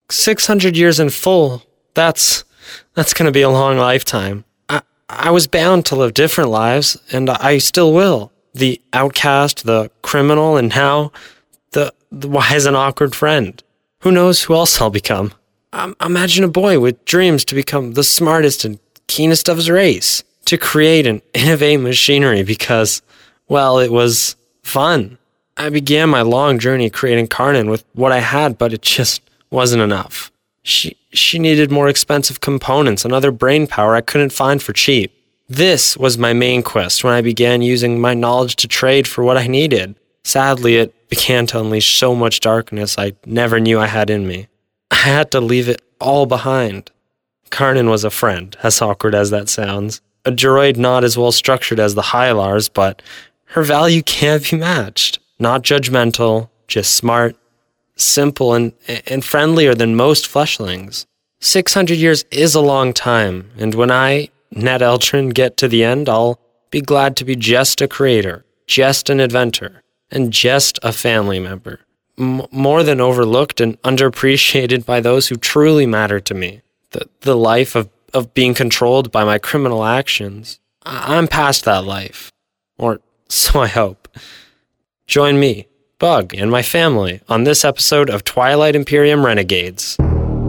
600 years in full. That's going to be a long lifetime. I was bound to live different lives, and I still will. The outcast, the criminal, and now the wise and awkward friend. Who knows who else I'll become? Imagine a boy with dreams to become the smartest and keenest of his race, to create and innovate machinery because, well, it was fun. I began my long journey creating Karnan with what I had, but it just wasn't enough. She needed more expensive components and other brain power I couldn't find for cheap. This was my main quest when I began using my knowledge to trade for what I needed. Sadly, it began to unleash so much darkness I never knew I had in me. I had to leave it all behind. Karnan was a friend, as awkward as that sounds. A droid not as well structured as the Hylars, but her value can't be matched. Not judgmental, just smart, simple, and friendlier than most fleshlings. 600 years is a long time, and when I, Ned Eltrin, get to the end, I'll be glad to be just a creator, just an inventor, and just a family member. More than overlooked and underappreciated by those who truly matter to me. The life of being controlled by my criminal actions. I'm past that life. Or so I hope. Join me, Bug, and my family on this episode of Twilight Imperium Renegades.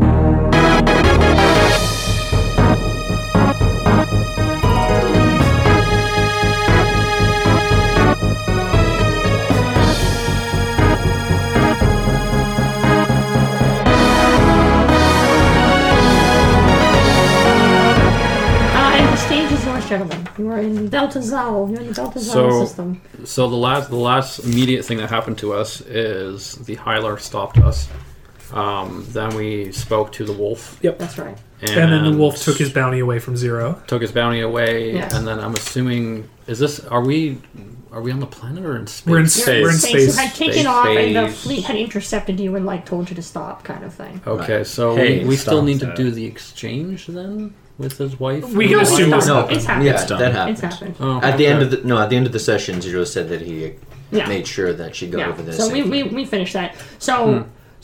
Gentlemen, you are in Delta Zal. You're in the Delta Zal system. So the last immediate thing that happened to us is the Hylar stopped us. Then we spoke to the wolf. Yep, that's right. And then the wolf took his bounty away from Zero. Took his bounty away, yes. And then I'm assuming, are we on the planet or in space? We're in space. We're in space. You had taken off, and the fleet had intercepted you and told you to stop, kind of thing. Okay, so we still need to do the exchange then? With his wife? We can assume it's happened. Yeah, that happened. It's happened. Oh, at the end of the session, Zero said that he made sure that she got over this. So we finished that. So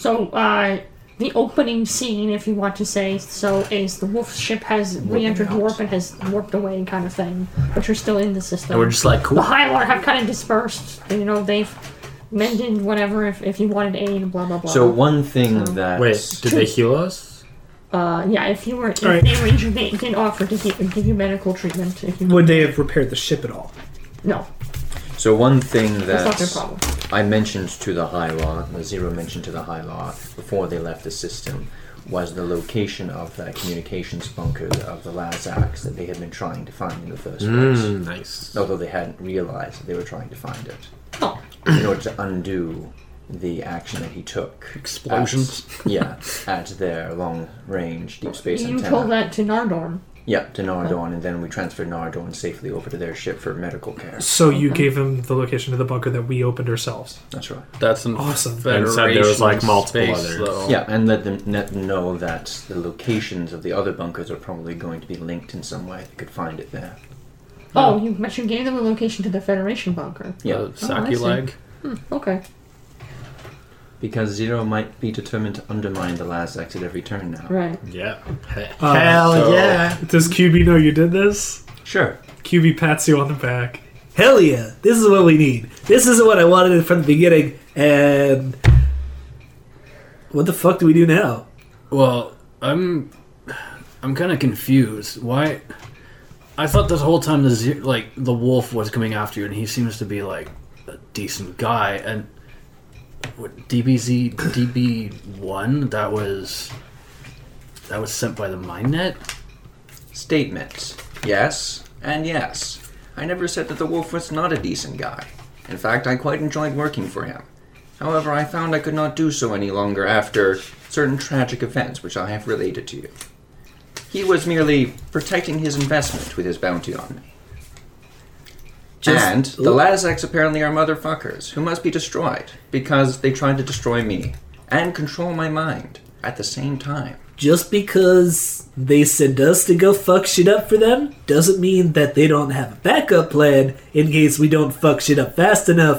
the opening scene, if you want to say so, is the wolf ship has re-entered warp and has warped away, kind of thing. But you're still in the system. And we're just like, cool. The Hylar have kind of dispersed. They've mended whatever if you wanted aid, blah blah blah. So one thing that wait, did they heal us? If they did offer to give you medical treatment. Would they have repaired the ship at all? No. So one thing that's not their problem. I mentioned to the Hylar, Zero mentioned to the Hylar before they left the system, was the location of that communications bunker of the Lazaks that they had been trying to find in the first place. Nice. Although they hadn't realized that they were trying to find it. Oh. In order to undo the action that he took. Explosions? At their long-range deep space antenna. You told that to Nardorn. Yeah, to Nardorn, and then we transferred Nardorn safely over to their ship for medical care. So you gave him the location of the bunker that we opened ourselves. That's right. That's an awesome. And said there was multiple others. Though. Yeah, and let them know that the locations of the other bunkers are probably going to be linked in some way. They could find it there. Oh, you gave them a location to the Federation bunker. Yeah. Saki leg. Okay. Because Zero might be determined to undermine the Lazaks at every turn now. Right. Yeah. Hell yeah. Does QB know you did this? Sure. QB pats you on the back. Hell yeah. This is what we need. This is what I wanted from the beginning. And what the fuck do we do now? Well, I'm kind of confused. Why? I thought this whole time the wolf was coming after you, and he seems to be a decent guy. And what, DB1? That was sent by the MindNet? Statements. Yes, and yes. I never said that the wolf was not a decent guy. In fact, I quite enjoyed working for him. However, I found I could not do so any longer after certain tragic events which I have related to you. He was merely protecting his investment with his bounty on me. And the Lazaks apparently are motherfuckers who must be destroyed because they tried to destroy me and control my mind at the same time. Just because they send us to go fuck shit up for them doesn't mean that they don't have a backup plan in case we don't fuck shit up fast enough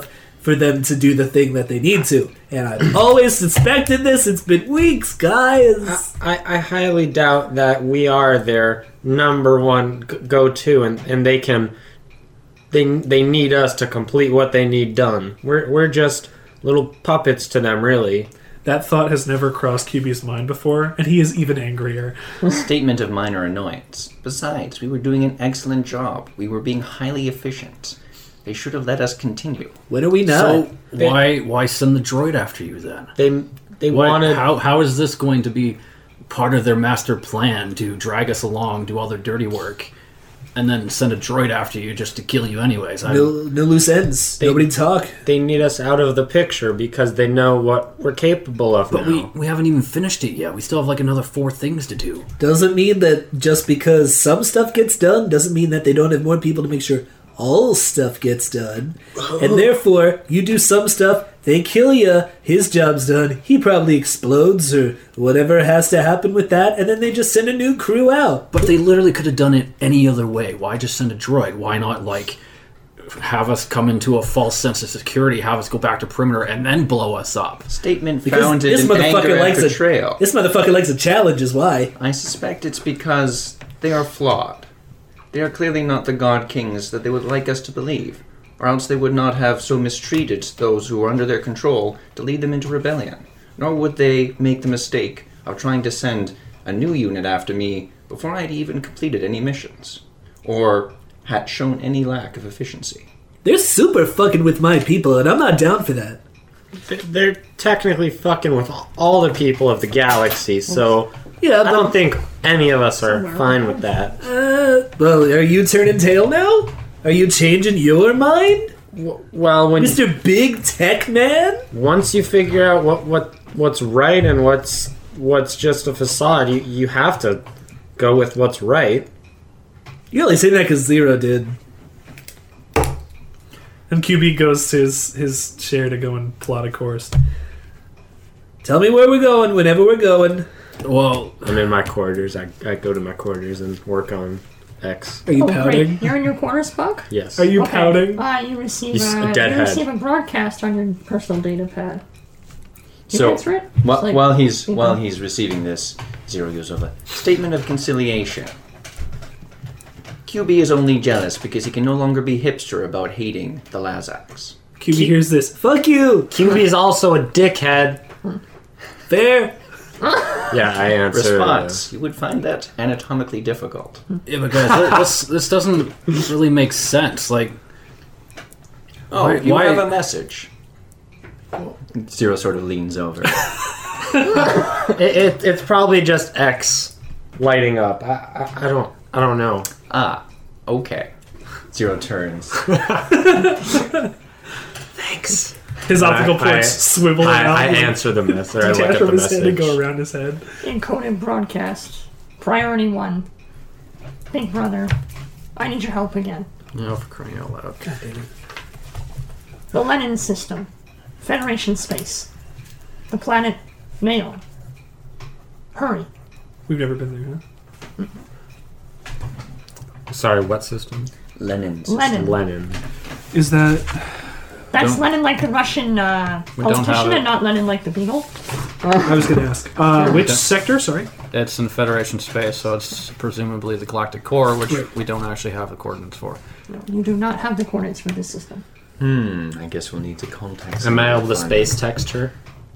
for them to do the thing that they need to. And I've always suspected this. It's been weeks, guys. I highly doubt that we are their number one go-to, and they can. They need us to complete what they need done. We're just little puppets to them, really. That thought has never crossed QB's mind before, and he is even angrier. Statement of minor annoyance. Besides, we were doing an excellent job. We were being highly efficient. They should have let us continue. When are we not? So why send the droid after you then? They wanted. How is this going to be part of their master plan to drag us along, do all their dirty work, and then send a droid after you just to kill you anyways? No loose ends. Nobody talk. They need us out of the picture because they know what we're capable of But now. we haven't even finished it yet. We still have like another 4 things to do. Doesn't mean that just because some stuff gets done doesn't mean that they don't have more people to make sure all stuff gets done. And therefore, you do some stuff, they kill you, his job's done, he probably explodes or whatever has to happen with that, and then they just send a new crew out. But they literally could have done it any other way. Why just send a droid? Why not, like, have us come into a false sense of security, have us go back to perimeter, and then blow us up? Statement Because founded this in motherfucker anger likes and a betrayal. This motherfucker likes a challenge is why. I suspect it's because they are flawed. They are clearly not the God Kings that they would like us to believe, or else they would not have so mistreated those who were under their control to lead them into rebellion. Nor would they make the mistake of trying to send a new unit after me before I had even completed any missions, or had shown any lack of efficiency. They're super fucking with my people, and I'm not down for that. They're technically fucking with all the people of the galaxy, so Yeah, I but don't think any of us are fine with that. well, are you turning tail now? Are you changing your mind? Well, when Mr. Big Tech Man? once you figure out what's right and what's just a facade, you have to go with what's right. You're only saying that because Zero did. And QB goes to his chair to go and plot a course. Tell me where we're going whenever we're going. Well, I'm in my quarters. I go to my quarters and work on X. Are you Oh, pouting? great. You're in your quarters, Buck? Yes. Are you Okay. pouting? You receive He's a deadhead. you receive a broadcast on your personal data pad. You So, answer it? It's like- while he's receiving this, Zero goes over. Statement of conciliation. QB is only jealous because he can no longer be hipster about hating the Lazaks. QB hears this. Fuck you! QB is also a dickhead. Fair. Yeah, I answer. Response. You would find that anatomically difficult. yeah, but guys, this doesn't really make sense. Like, Oh, Why- you why- have a message. Zero sort of leans over. It's probably just X lighting up. I don't know. Ah, okay. Zero turns. Thanks. His optical I- points swivel I around. answer the message. I look Detach at from the his head and go message. around his head. Encoded broadcast. Priority 1. Big brother. I need your help again. oh, for crying out loud. The Lenin system. Federation space. The planet Mail. Hurry. We've never been there, Sorry, what system? Lenin. Lenin. Lenin. huh? Is that... That's Don't- Lenin like the Russian don't have politician it. and not Lenin like the Beagle. I was going to ask. Which sector? Sorry. It's in Federation space, so it's presumably the Galactic Core, which Right. we don't actually have the coordinates for. You do not have the coordinates for this system. I guess we'll need to contact. Am I able to someone space text her?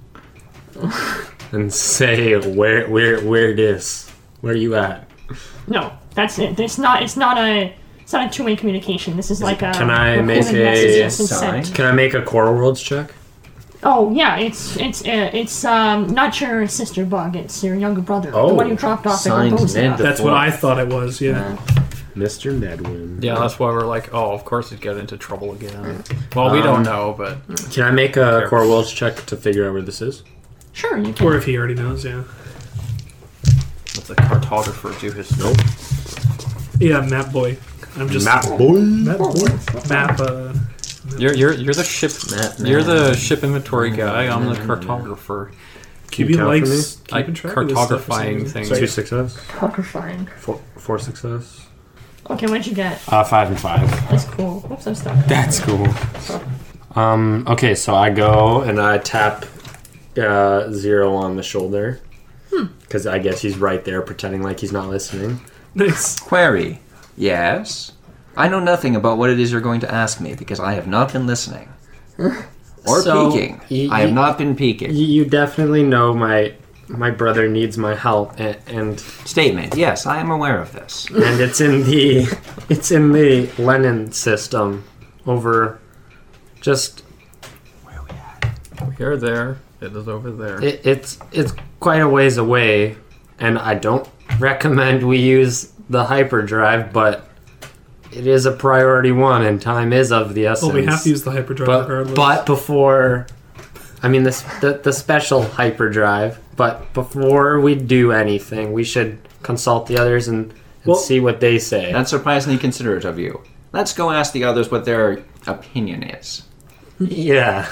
And say where it is? Where you at? No, that's it. It's not a two-way communication. This is like a. Can I recorded make a message that's been sign? sent. Can I make a Core Worlds check? Oh yeah, it's not your sister Bug. It's your younger brother, the Oh, one you dropped off at signed Barbosa. Ned the That's what Fourth. I thought it was, yeah. Mr. Nedwin. Yeah, that's why we're like, oh, of course he'd get into trouble again. Well, we don't know, but Can I make a Core Worlds check to figure out where this is? Sure, you can. Or if he already knows, yeah. let the cartographer do his Nope. Yeah, map boy. I'm just... boy. Map boy? Map, You're the ship. Map, You're map. the ship inventory guy. I'm the cartographer. QB count likes I keeping track of this stuff for some cartographying reason. things. 2 success. Horrifying. 4 success. Okay, what'd you get? 5 and 5. That's cool. Oops, I'm stuck. That's cool. Okay, so I go and I tap Zero on the shoulder. Because I guess he's right there pretending like he's not listening. Nice. Query. Yes? I know nothing about what it is you're going to ask me because I have not been listening. Or So, peeking. I have not been peeking. You definitely know my brother needs my help, and Statement. Yes, I am aware of this. it's in the Lenin system over just We're there. It is over there. it's quite a ways away, and I don't recommend we use the hyperdrive, but it is a priority one, and time is of the essence. Well, we have to use the hyperdrive regardless. But before, I mean, the special hyperdrive. But before we do anything, we should consult the others and see what they say. That's surprisingly considerate of you. Let's go ask the others what their opinion is. Yeah.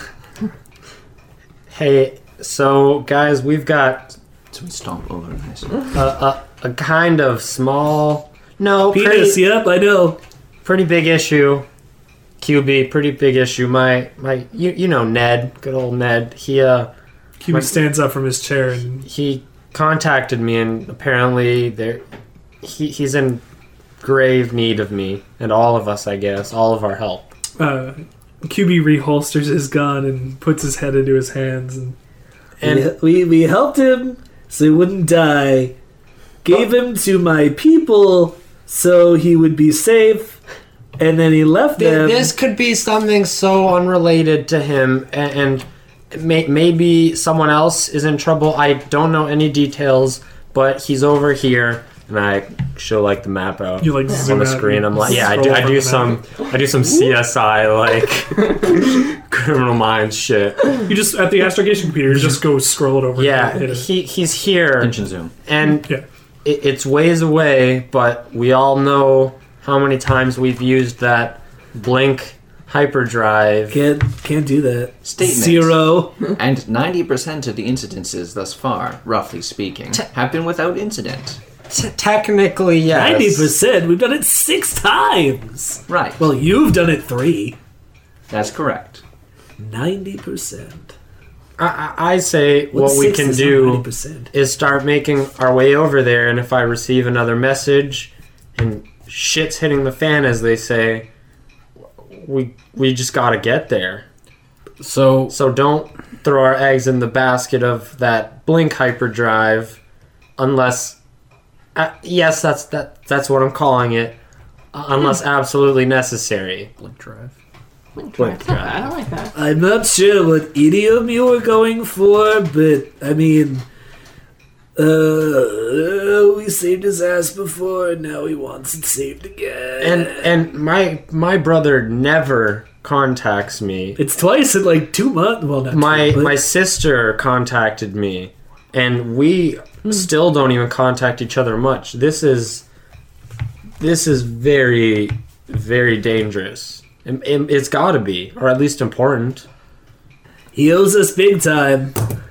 Hey, so guys, we've got So we stomp over this. a kind of small, no, Penis, yep, I know. pretty big issue. QB, pretty big issue. My, you know Ned, good old Ned. QB stands up from his chair and He contacted me, and apparently he's in grave need of me and all of us, I guess, all of our help. QB reholsters his gun and puts his head into his hands. And we helped him so he wouldn't die. Gave him to my people so he would be safe. And then he left them. this could be something so unrelated to him, and maybe someone else is in trouble. I don't know any details, but he's over here, and I show like the map out You like on zoom the out screen. and I'm like, yeah, I scroll do from the some CSI like Criminal Minds shit. You just, at the astrogation computer, you just go scroll it over. Yeah, and hit it. he's here, Pinch and zoom. and Yeah. it's ways away, but we all know how many times we've used that blink hyperdrive. Can't do that. Statement. 0. And 90% of the incidences thus far, roughly speaking, have been without incident. Technically, yes. 90%. We've done it 6 times. Right. Well, you've done it 3. That's correct. 90%. I say what we 6 can is do not 90%. is start making our way over there, and if I receive another message and shit's hitting the fan, as they say, we just gotta get there. So So don't throw our eggs in the basket of that blink hyperdrive, unless yes, that's what I'm calling it, unless absolutely necessary. blink drive. That's not bad. I like that. I'm not sure what idiom you were going for, but I mean, we saved his ass before, and now he wants it saved again. And my brother never contacts me. It's twice in like 2 months. Well, not My 2, but my sister contacted me, and we still don't even contact each other much. This is very, very dangerous. It's got to be, or at least important. he owes us big time.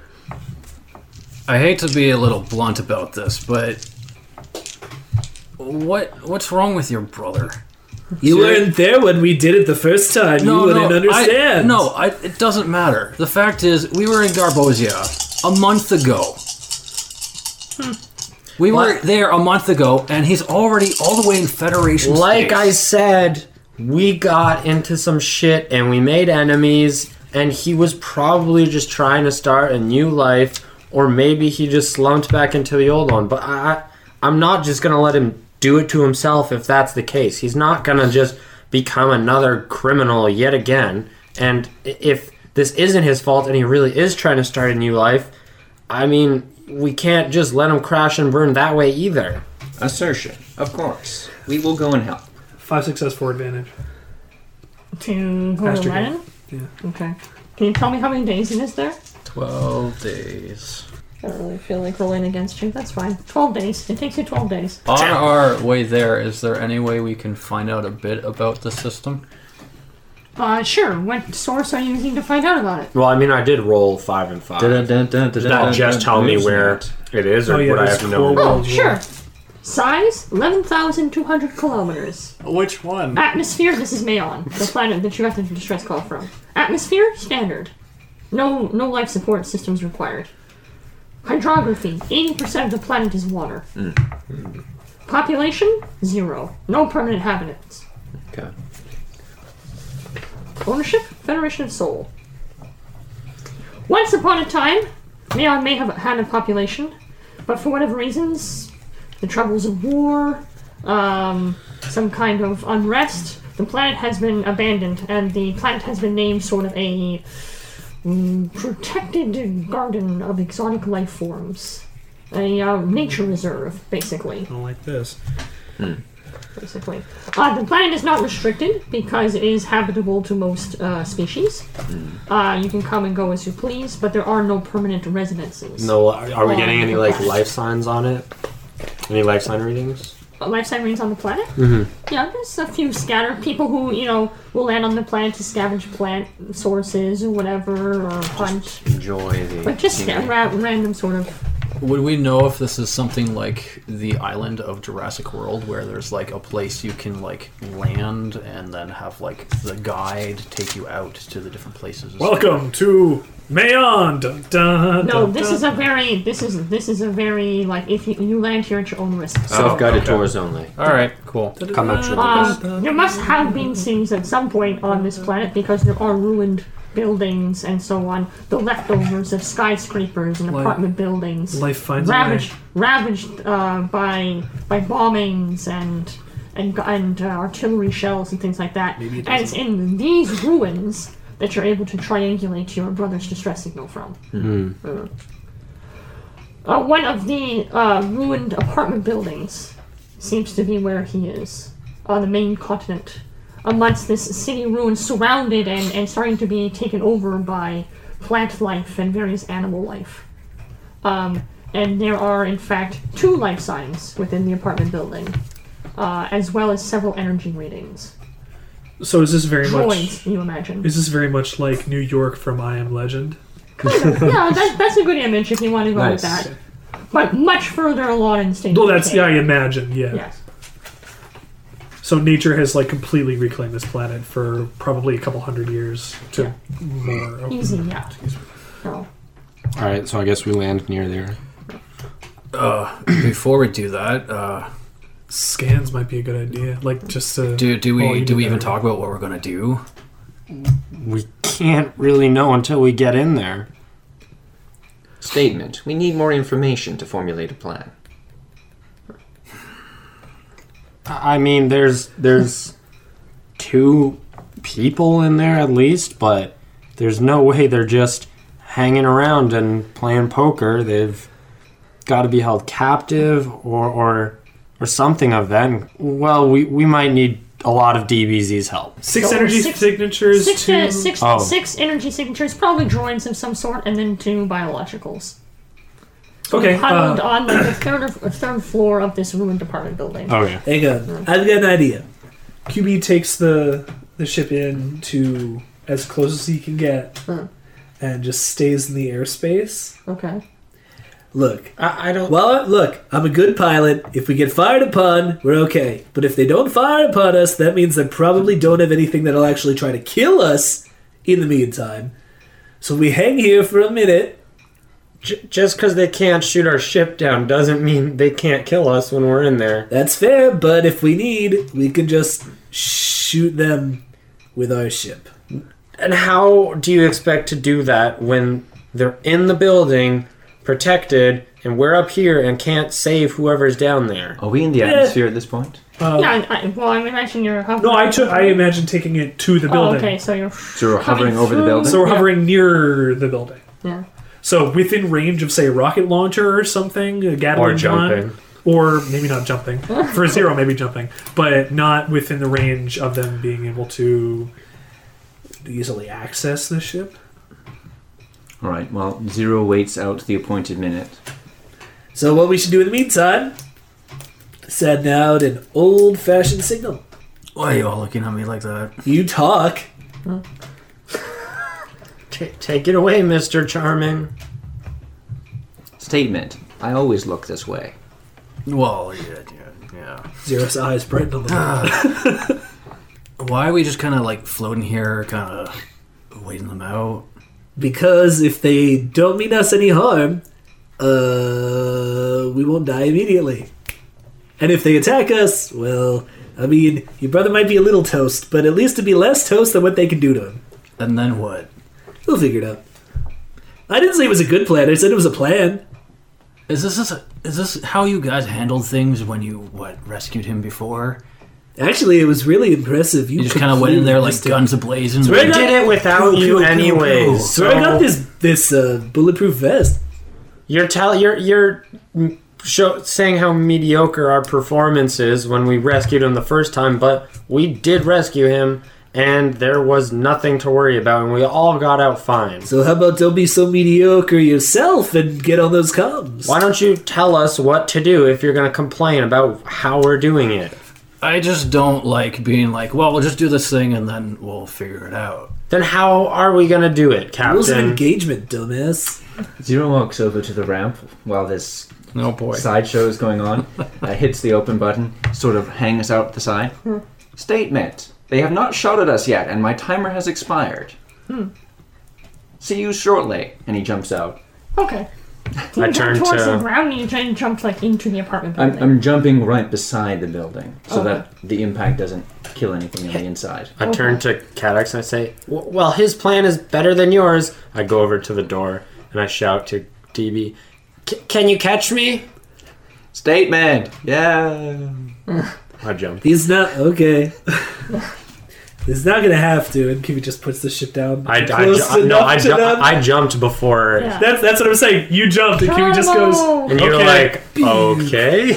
I hate to be a little blunt about this, but what's wrong with your brother? You weren't there when we did it the first time. You wouldn't understand. It doesn't matter. The fact is, we were in Garbosia a month ago. We were there a month ago, and he's already all the way in Federation Like space. I said, we got into some shit and we made enemies, and he was probably just trying to start a new life, or maybe he just slumped back into the old one. But I'm not just gonna let him do it to himself if that's the case. He's not gonna just become another criminal yet again. And if this isn't his fault and he really is trying to start a new life, I mean, we can't just let him crash and burn that way either. Assertion. Of course. We will go and help. 5 success, 4 advantage. To go to Astro Lennon? Yeah. Okay. Can you tell me how many days it is there? 12 days. I don't really feel like rolling against you. That's fine. 12 days. It takes you 12 days. On our way there, is there any way we can find out a bit about the system? Sure. What source are you using to find out about it? Well, I mean, I did roll 5 and 5. Does that just tell me where it is, or Oh, yeah, would I there's have to know? four Oh, rolls. sure. Size 11,200 kilometers. Which one? Atmosphere, this is Mayon, the planet that you have the distress call from. Atmosphere, standard. No life support systems required. Hydrography, 80% of the planet is water. Population, 0. No permanent inhabitants. Okay. Ownership, Federation of Sol. Once upon a time, Mayon may have had a population, but for whatever reasons, the troubles of war, some kind of unrest, the planet has been abandoned, and the planet has been named sort of a protected garden of exotic life forms. A nature reserve, basically. I don't like this. Basically. The planet is not restricted because it is habitable to most species. You can come and go as you please, but there are no permanent residences. No, are we getting any like life signs on it? Any life sign readings? Life sign readings on the planet? Yeah, there's a few scattered people who, will land on the planet to scavenge plant sources or whatever, or hunt. Enjoy the. But just scenery. random sort of. Would we know if this is something like the island of Jurassic World, where there's like a place you can like land and then have like the guide take you out to the different places? Welcome to Mayon. Dun, dun, No, dun, this dun. is a very like if you land here at your own risk. Self-guided okay. tours only. All right, cool. Come out to There must have been things at some point on this planet because there are ruined buildings and so on. The leftovers of skyscrapers and apartment buildings, Life finds a way. ravaged by bombings and artillery shells and things like that. Maybe it And it's in these ruins that you're able to triangulate your brother's distress signal from. One of the ruined apartment buildings seems to be where he is, on the main continent, amongst this city ruins surrounded and starting to be taken over by plant life and various animal life. And there are, in fact, 2 life signs within the apartment building, as well as several energy readings. So is this very much? Droids, you imagine. Is this very much like New York from I Am Legend? Kind of. Yeah, that's a good image if you want to go with Nice. that. But much further along in stage. Well, that's decay. I imagine. Yeah. Yes. So nature has like completely reclaimed this planet for probably a couple hundred years to more. Okay. Easy, yeah. So, All right, so I guess we land near there. Before we do that, Scans might be a good idea. Like just to do Oh, we you do we did even that. talk about what we're gonna do? We can't really know until we get in there. Statement. We need more information to formulate a plan. I mean, there's 2 people in there at least, but there's no way they're just hanging around and playing poker. They've got to be held captive or something of that. Well, we might need a lot of DBZ's help. 6 So energy six- signatures. Oh. 6 energy signatures, probably droids of some sort, and then 2 biologicals. Okay. Huddled on like the third floor of this ruined apartment building. Okay. Hang on. I've got an idea. QB takes the ship in to as close as he can get, and just stays in the airspace. Okay. Look, I don't. well, look, I'm a good pilot. If we get fired upon, we're okay. But if they don't fire upon us, that means they probably don't have anything that'll actually try to kill us in the meantime. So we hang here for a minute. Just because they can't shoot our ship down doesn't mean they can't kill us when we're in there. That's fair, but if we need, we can just shoot them with our ship. And how do you expect to do that when they're in the building, protected, and we're up here and can't save whoever's down there? Are we in the atmosphere at this point? Yeah, I imagine you're hovering. No, I imagine taking it to the building. Oh, okay, so you're. So we're hovering coming over the through- building? So we're Yeah. hovering near the building. Yeah. So within range of, say, a rocket launcher or something, a Gatling Or gun, jumping. or maybe not jumping. For Zero, maybe jumping, but not within the range of them being able to easily access the ship. All right. Well, Zero waits out the appointed minute. So what we should do in the meantime, send out an old-fashioned signal. Why are you all looking at me like that? You talk. Take it away, Mr. Charming. Statement. I always look this way. Well, yeah. Zero's eyes brightened a little bit. Why are we just kind of like floating here, kind of waiting them out? Because if they don't mean us any harm, we won't die immediately. And if they attack us, well, I mean, your brother might be a little toast, but at least it'd be less toast than what they can do to him. And then what? We'll figure it out. I didn't say it was a good plan. I said it was a plan. Is this how you guys handled things when you rescued him before? Actually, it was really impressive. You just kind of went in there like guns ablazing. We did it without you anyways. So I got this bulletproof vest. You're saying how mediocre our performance is when we rescued him the first time, but we did rescue him, and there was nothing to worry about, and we all got out fine. So how about don't be so mediocre yourself and get on those comms? Why don't you tell us what to do if you're going to complain about how we're doing it? I just don't like being like, well, we'll just do this thing and then we'll figure it out. Then how are we going to do it, Captain? Rules of engagement, dumbass. Zero walks over to the ramp while this Oh boy. sideshow is going on, hits the open button, sort of hangs out the side. Statement. They have not shot at us yet, and my timer has expired. See you shortly. And he jumps out. Okay. Do you jump towards the ground, or you try and jump like into the apartment building? I'm jumping right beside the building, so Okay. that the impact doesn't kill anything on the inside. I turn to Cadex and I say, well, his plan is better than yours. I go over to the door and I shout to DB, can you catch me? Statement! Yeah! I jump. He's not okay. He's not gonna have to, and Kiwi just puts the shit down. I jumped before. Yeah. That's what I'm saying. You jumped, and Kiwi just goes. And you're Okay. like, okay.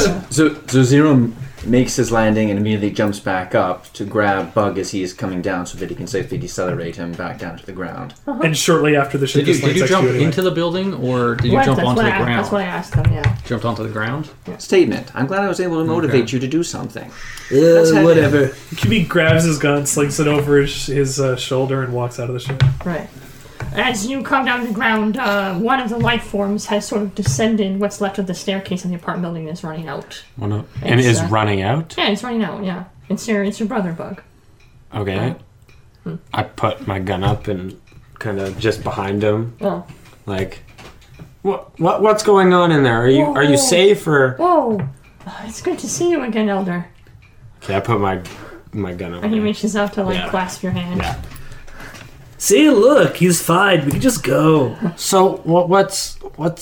So Zero makes his landing and immediately jumps back up to grab Bug as he is coming down so that he can safely decelerate him back down to the ground. And shortly after the ship, Did you jump into the building or did you jump onto the ground? That's what I asked them, yeah. Jumped onto the ground? Statement. I'm glad I was able to motivate you to do something. Whatever. Kiwi grabs his gun, slings it over his shoulder, and walks out of the ship. Right. As you come down the ground, one of the life forms has sort of descended what's left of the staircase in the apartment building is running out. And It's, is running out? Yeah, it's running out, yeah. It's your brother, Bug. Okay. I put my gun up and kind of just behind him. Oh. Like, what's going on in there? Are you safe or? Whoa! It's good to see you again, Elder. Okay, I put my gun over. And he reaches out to Yeah. clasp your hand. Yeah. See, look, he's fine. We can just go. So what's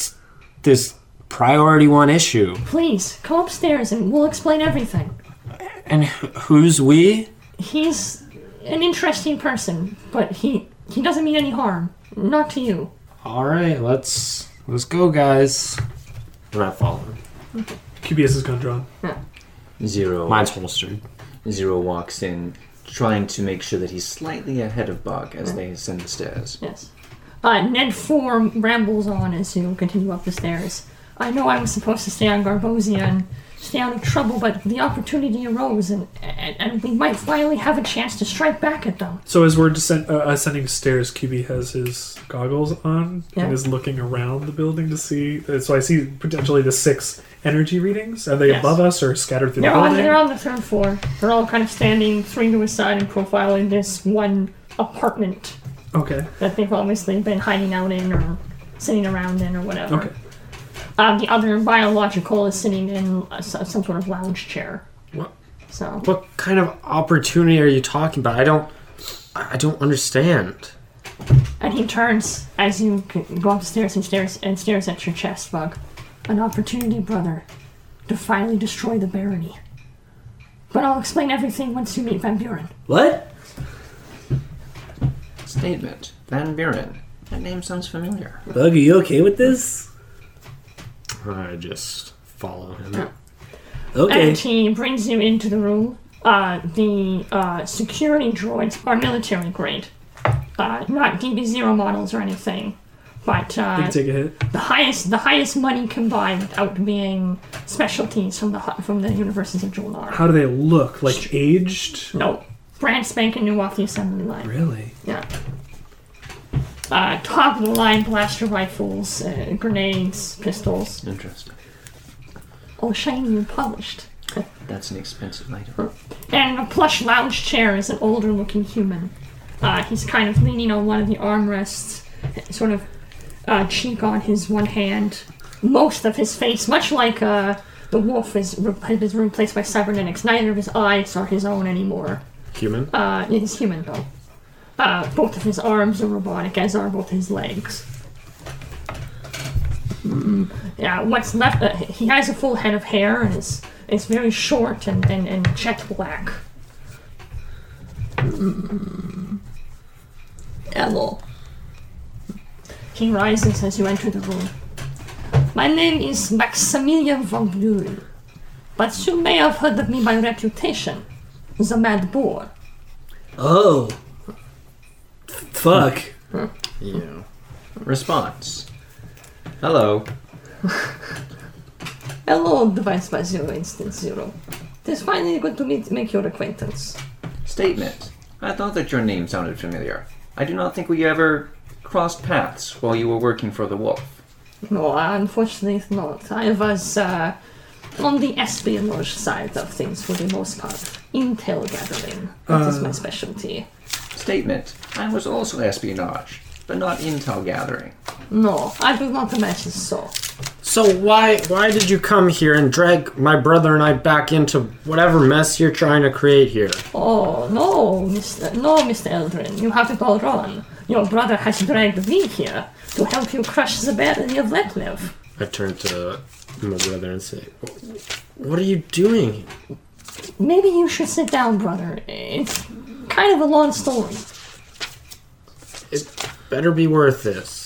this priority one issue? Please, come upstairs and we'll explain everything. And who's we? He's an interesting person, but he doesn't mean any harm. Not to you. All right, let's go, guys. And I follow him. Kiwi has his gun drawn. Zero. Mine's holstered. Zero walks in, trying to make sure that he's slightly ahead of Bug as they ascend the stairs. Yes. Ned 4 rambles on as you continue up the stairs. I know I was supposed to stay on Garbosia and stay out of trouble, but the opportunity arose, and we might finally have a chance to strike back at them. So as we're ascending stairs, Kiwi has his goggles on Yeah. and is looking around the building to see. So I see potentially the 6 energy readings. Are they Yes. above us or scattered through They're the building? on the 3rd floor. They're all kind of standing 3 to a side and profiling this one apartment Okay. that they've obviously been hiding out in or sitting around in or whatever. Okay. The other biological is sitting in some sort of lounge chair. What? So What kind of opportunity are you talking about? I don't understand. And he turns as you go upstairs and stares at your chest, Bug. An opportunity, brother, to finally destroy the barony. But I'll explain everything once you meet Van Buren. What? Statement. Van Buren. That name sounds familiar. Bug, are you okay with this? I just follow him. Okay. And he brings you into the room. The security droids are military grade. Not DB0 models or anything. But They can take a hit. the highest money can buy without being specialties from the Universities of Julnar. How do they look? Like aged? No. Brand spanking new off the assembly line. Really? Yeah. Top of the line blaster rifles, grenades, pistols. Interesting. all shiny and polished. That's an expensive item. And a plush lounge chair is an older looking human. He's kind of leaning on one of the armrests, sort of cheek on his one hand. Most of his face, much like the wolf, has been replaced by cybernetics. Neither of his eyes are his own anymore. Human? He's human though. Both of his arms are robotic, as are both his legs. Yeah, what's left? He has a full head of hair and is very short and jet black. Hello. He rises as you enter the room. My name is Maximilian von Buren, but you may have heard of me by reputation, the Mad Boar. Oh. Fuck. Yeah. Response. Hello. Hello, Device by Zero Instance Zero. It is finally good to make your acquaintance. Statement. I thought that your name sounded familiar. I do not think we ever crossed paths while you were working for the Wolf. No, unfortunately not. I was on the espionage side of things for the most part. Intel gathering. That is my specialty. Statement. I was also espionage, but not intel gathering. No, I do not imagine so. So why did you come here and drag my brother and I back into whatever mess you're trying to create here? Oh, no, Mr. Eldrin, you have it all wrong. Your brother has dragged me here to help you crush the barony of Letnev. I turn to my brother and say, "What are you doing?" Maybe you should sit down, brother. It's kind of a long story. It better be worth this.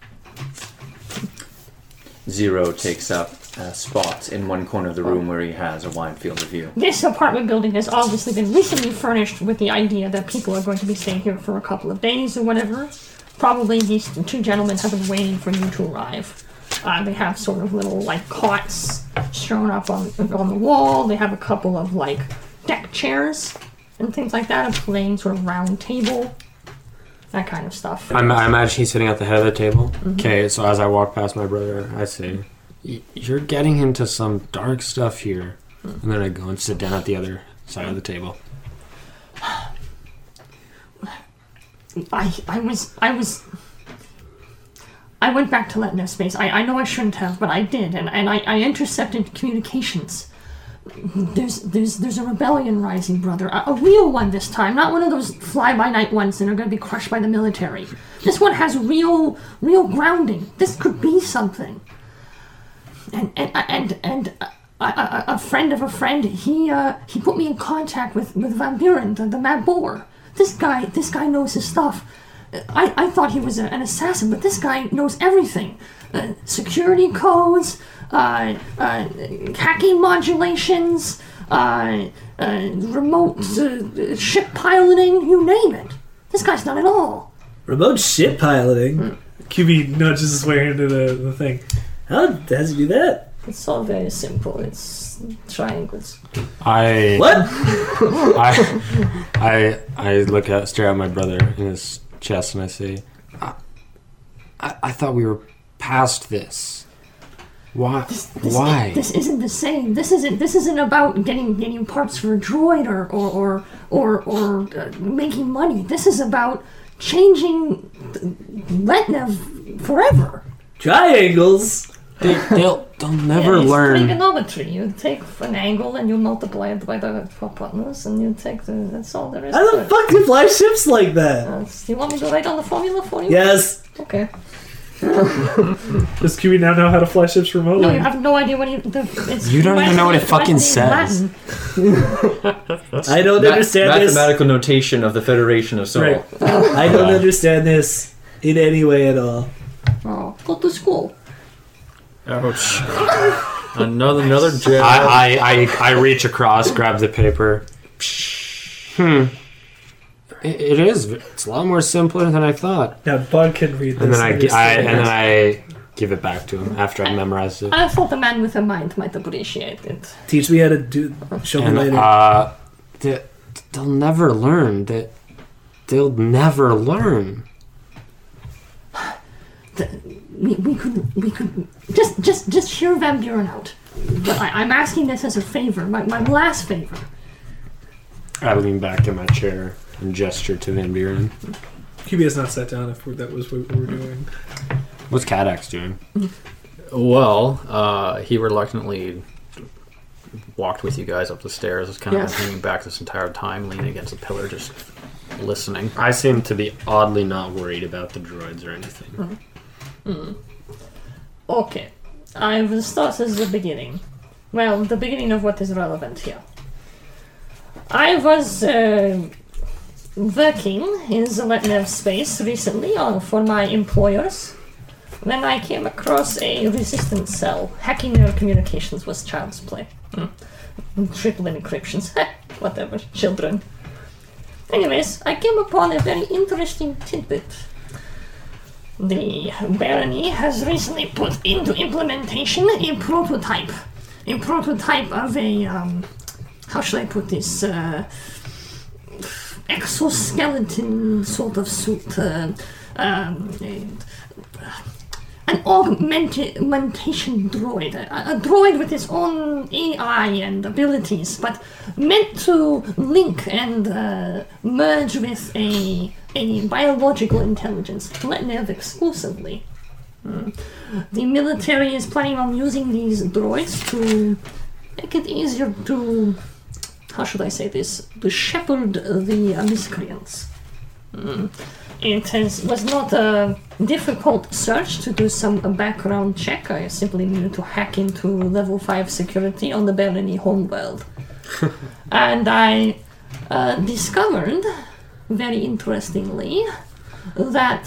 Zero takes up a spot in one corner of the room where he has a wide field of view. This apartment building has obviously been recently furnished with the idea that people are going to be staying here for a couple of days or whatever. Probably these two gentlemen have been waiting for you to arrive. They have sort of little, like, cots strewn up on the wall. They have a couple of, like, deck chairs and things like that. A plain sort of round table. That kind of stuff. I imagine he's sitting at the head of the table. Okay, so as I walk past my brother, I say, "You're getting into some dark stuff here." And then I go and sit down at the other side of the table. I went back to Letnev space. I know I shouldn't have, but I did, and I intercepted communications. There's a rebellion rising, brother. A real one this time, not one of those fly-by-night ones that are going to be crushed by the military. This one has real grounding. This could be something. And a friend of a friend, he put me in contact with Van Buren, the Mad Boar. This guy knows his stuff. I thought he was an assassin, but this guy knows everything. Security codes, hacking modulations, remote ship piloting, you name it. This guy's done it all. Remote ship piloting? QB nudges his way into the thing. How does he do that? It's all very simple. It's triangles. What? I stare at my brother in his chest and I say, I thought we were past this. Why? Why? This isn't the same. This isn't about getting parts for a droid or making money. This is about changing Letnev forever. Triangles? They'll never learn. It's trigonometry. You take an angle and you multiply it by the hypotenuse, and you take that's all there is. How the fuck do you fly ships like that? Do you want me to write down the formula for you? Yes. Okay. Does QB now know how to fly ships remotely? No, you have no idea what You don't even know what it fucking says. I don't understand this. Mathematical notation of the Federation of Soul. Right. I don't understand this in any way at all. Oh, go to school. Ouch. Another jab. I reach across, grab the paper. It is. It's a lot more simpler than I thought. Now Bud can read this. And then I give it back to him after I memorized it. I thought the man with a mind might appreciate it. Teach me how to do. Show me And later. they'll never learn. They'll never learn. We could just hear Van Buren out. But I'm asking this as a favor, my last favor. I lean back in my chair and gesture to Van Buren. QB has not sat down if that was what we were doing. What's Cadax doing? Well, he reluctantly walked with you guys up the stairs. It's kind of been hanging back this entire time, leaning against a pillar, just listening. I seem to be oddly not worried about the droids or anything. Okay. I will start as the beginning. Well, the beginning of what is relevant here. I was working in the Letnev space recently for my employers when I came across a resistance cell. Hacking their communications was child's play. Triple encryptions. Whatever. Children. Anyways, I came upon a very interesting tidbit. The barony has recently put into implementation a prototype. A prototype of a, how should I put this, exoskeleton sort of suit, an augmentation droid, a droid with its own AI and abilities, but meant to link and merge with a biological intelligence, Letnev exclusively. The military is planning on using these droids to make it easier to, how should I say this, to shepherd the miscreants. It was not a difficult search to do some background check. I simply needed to hack into level 5 security on the Barony homeworld. And I discovered, very interestingly, that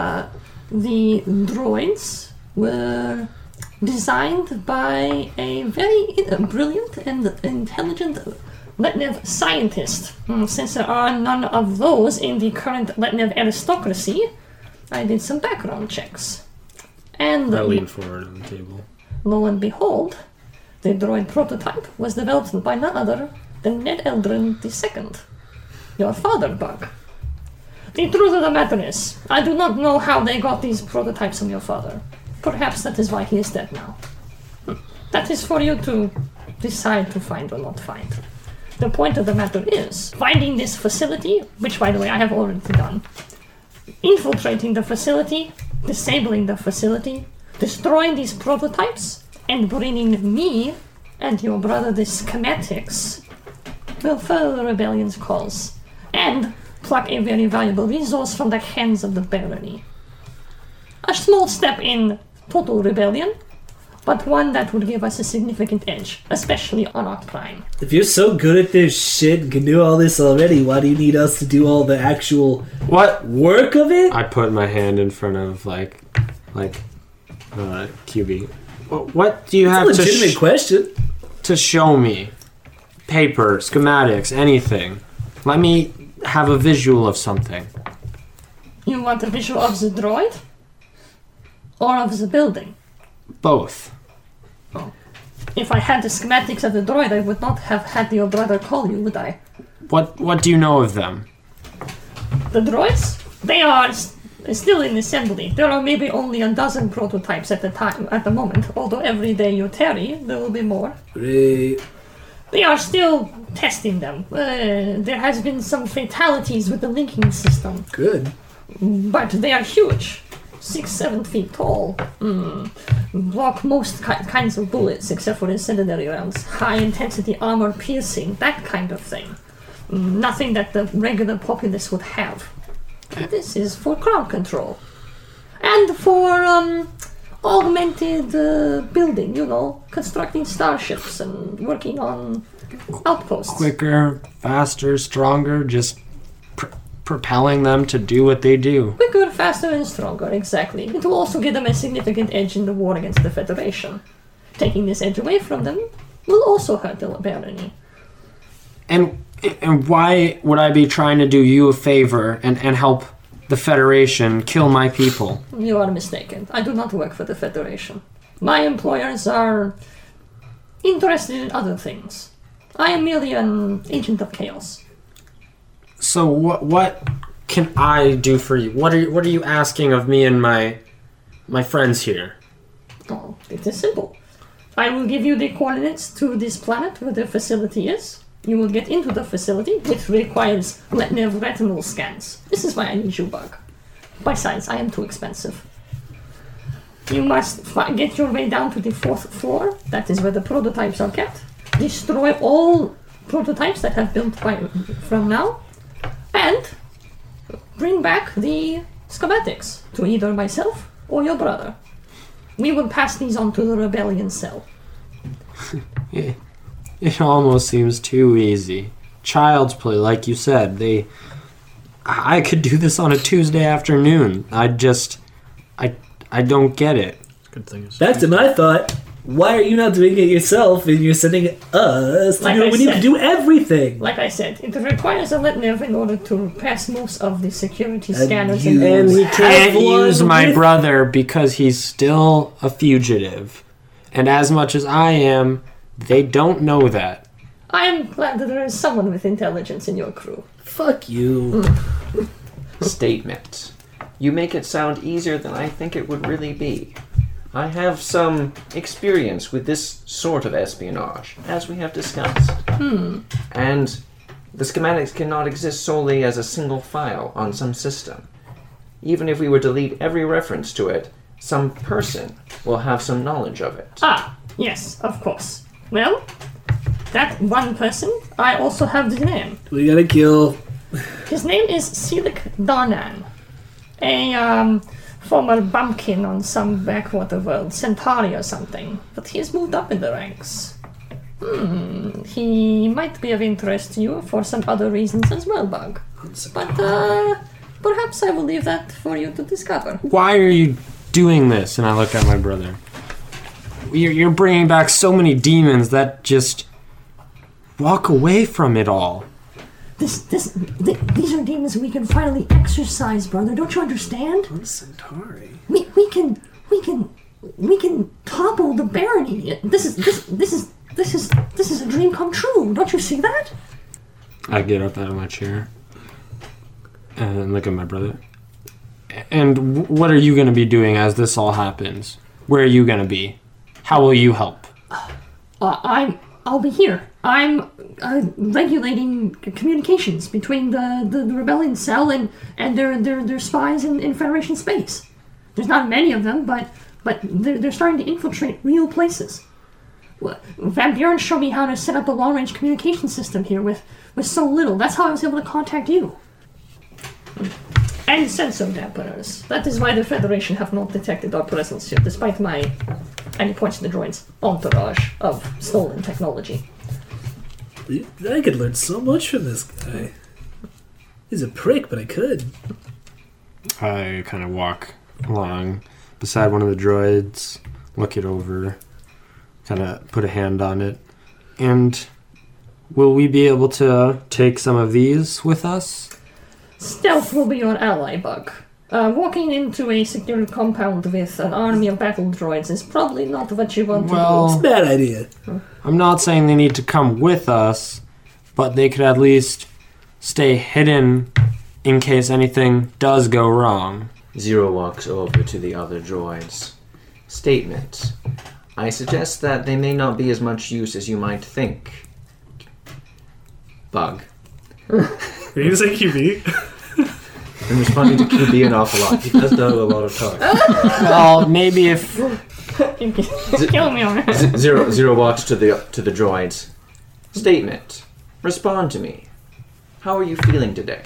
the droids were designed by a very brilliant and intelligent Letnev scientist. Since there are none of those in the current Letnev aristocracy, I did some background checks. And I lean forward on the table. lo and behold, the droid prototype was developed by none other than Ned Eldrin II, your father, Bug. The truth of the matter is, I do not know how they got these prototypes from your father. Perhaps that is why he is dead now. That is for you to decide to find or not find. The point of the matter is, finding this facility, which by the way I have already done, infiltrating the facility, disabling the facility, destroying these prototypes, and bringing me and your brother the schematics will further the rebellion's cause, and pluck a very valuable resource from the hands of the barony. A small step in total rebellion, but one that would give us a significant edge, especially on Arc Prime. If you're so good at this shit and can do all this already, why do you need us to do all the actual work of it? I put my hand in front of QB. What do you have It's a legitimate question. to show me? Paper, schematics, anything. Let me have a visual of something. You want a visual of the droid? Or of the building? Both. If I had the schematics of the droid, I would not have had your brother call you, would I? What do you know of them? The droids? They are still in assembly. There are maybe only a dozen prototypes at the moment, although every day you tarry, there will be more. Great. They are still testing them. There has been some fatalities with the linking system, Good. but they are huge. 6-7 feet tall. Block most kinds of bullets except for incendiary rounds. High intensity armor piercing, that kind of thing. Nothing that the regular populace would have. This is for crowd control. And for augmented building, constructing starships and working on outposts. Quicker, faster, stronger, just propelling them to do what they do. Quicker, faster, and stronger, exactly. It will also give them a significant edge in the war against the Federation. Taking this edge away from them will also hurt the barony. And why would I be trying to do you a favor and help the Federation kill my people? You are mistaken. I do not work for the Federation. My employers are interested in other things. I am merely an agent of chaos. So what can I do for you? What are you asking of me and my friends here? Oh, it is simple. I will give you the coordinates to this planet where the facility is. You will get into the facility, which requires retinal scans. This is why I need you, Bug. Besides, I am too expensive. You must get your way down to the 4th floor. That is where the prototypes are kept. Destroy all prototypes that have built from now. And bring back the schematics to either myself or your brother. We will pass these on to the rebellion cell. It almost seems too easy. Child's play, like you said. I could do this on a Tuesday afternoon. I don't get it. Good thing is. Back to my thought. Why are you not doing it yourself and you're sending us to Like do I it when you said. can do everything? Like I said, it requires a retinal in order to pass most of the security And scanners you- And he can't Have one use my with- brother because he's still a fugitive. And as much as I am, they don't know that. I am glad that there is someone with intelligence in your crew. Fuck you. Statement. You make it sound easier than I think it would really be. I have some experience with this sort of espionage, as we have discussed. And the schematics cannot exist solely as a single file on some system. Even if we were to delete every reference to it, some person will have some knowledge of it. Ah, yes, of course. Well, that one person, I also have the name. We gotta kill. His name is Silik Darnan, a former bumpkin on some backwater world, Centauri or something. But he has moved up in the ranks. He might be of interest to you for some other reasons as well, Bug. But perhaps I will leave that for you to discover. Why are you doing this? And I look at my brother. You're bringing back so many demons that just walk away from it all. These are demons we can finally exercise, brother. Don't you understand? Centauri. We can topple the barony. This is a dream come true. Don't you see that? I get up out of my chair and look at my brother. And what are you going to be doing as this all happens? Where are you going to be? How will you help? I'll be here. I'm regulating communications between the rebellion cell and their spies in Federation space. There's not many of them, but they're starting to infiltrate real places. Van Buren showed me how to set up a long-range communication system here with so little. That's how I was able to contact you. And sensor dampeners. That is why the Federation have not detected our presence here, despite my, and he points to the droid's entourage of stolen technology. I could learn so much from this guy. He's a prick, but I could. I kind of walk along beside one of the droids, look it over, kind of put a hand on it. And will we be able to take some of these with us? Stealth will be your ally, Bug. Walking into a secure compound with an army of battle droids is probably not what you want to Well, Bad idea. I'm not saying they need to come with us, but they could at least stay hidden in case anything does go wrong. Zero walks over to the other droids. Statement. I suggest that they may not be as much use as you might think. Bug. Are you say QB? I'm responding to QB an awful lot. He does know a lot of talk. Well, maybe if kill me on it. Zero walks to the droids. Statement. Respond to me. How are you feeling today?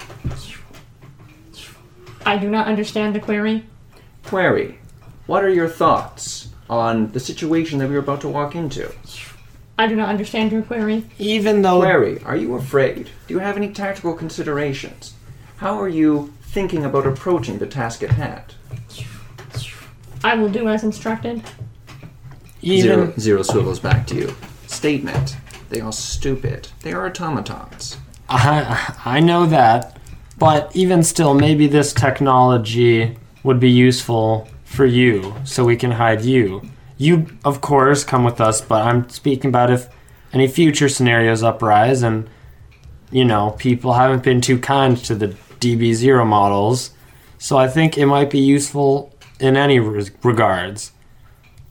I do not understand the query. Query. What are your thoughts on the situation that we're about to walk into? I do not understand your query. even though Query. Are you afraid? Do you have any tactical considerations? How are you thinking about approaching the task at hand? I will do as instructed. Zero swivels back to you. Statement. They are stupid. They are automatons. I know that, but even still, maybe this technology would be useful for you, so we can hide you. You, of course, come with us, but I'm speaking about if any future scenarios uprise and, people haven't been too kind to the DB0 models, so I think it might be useful in any regards.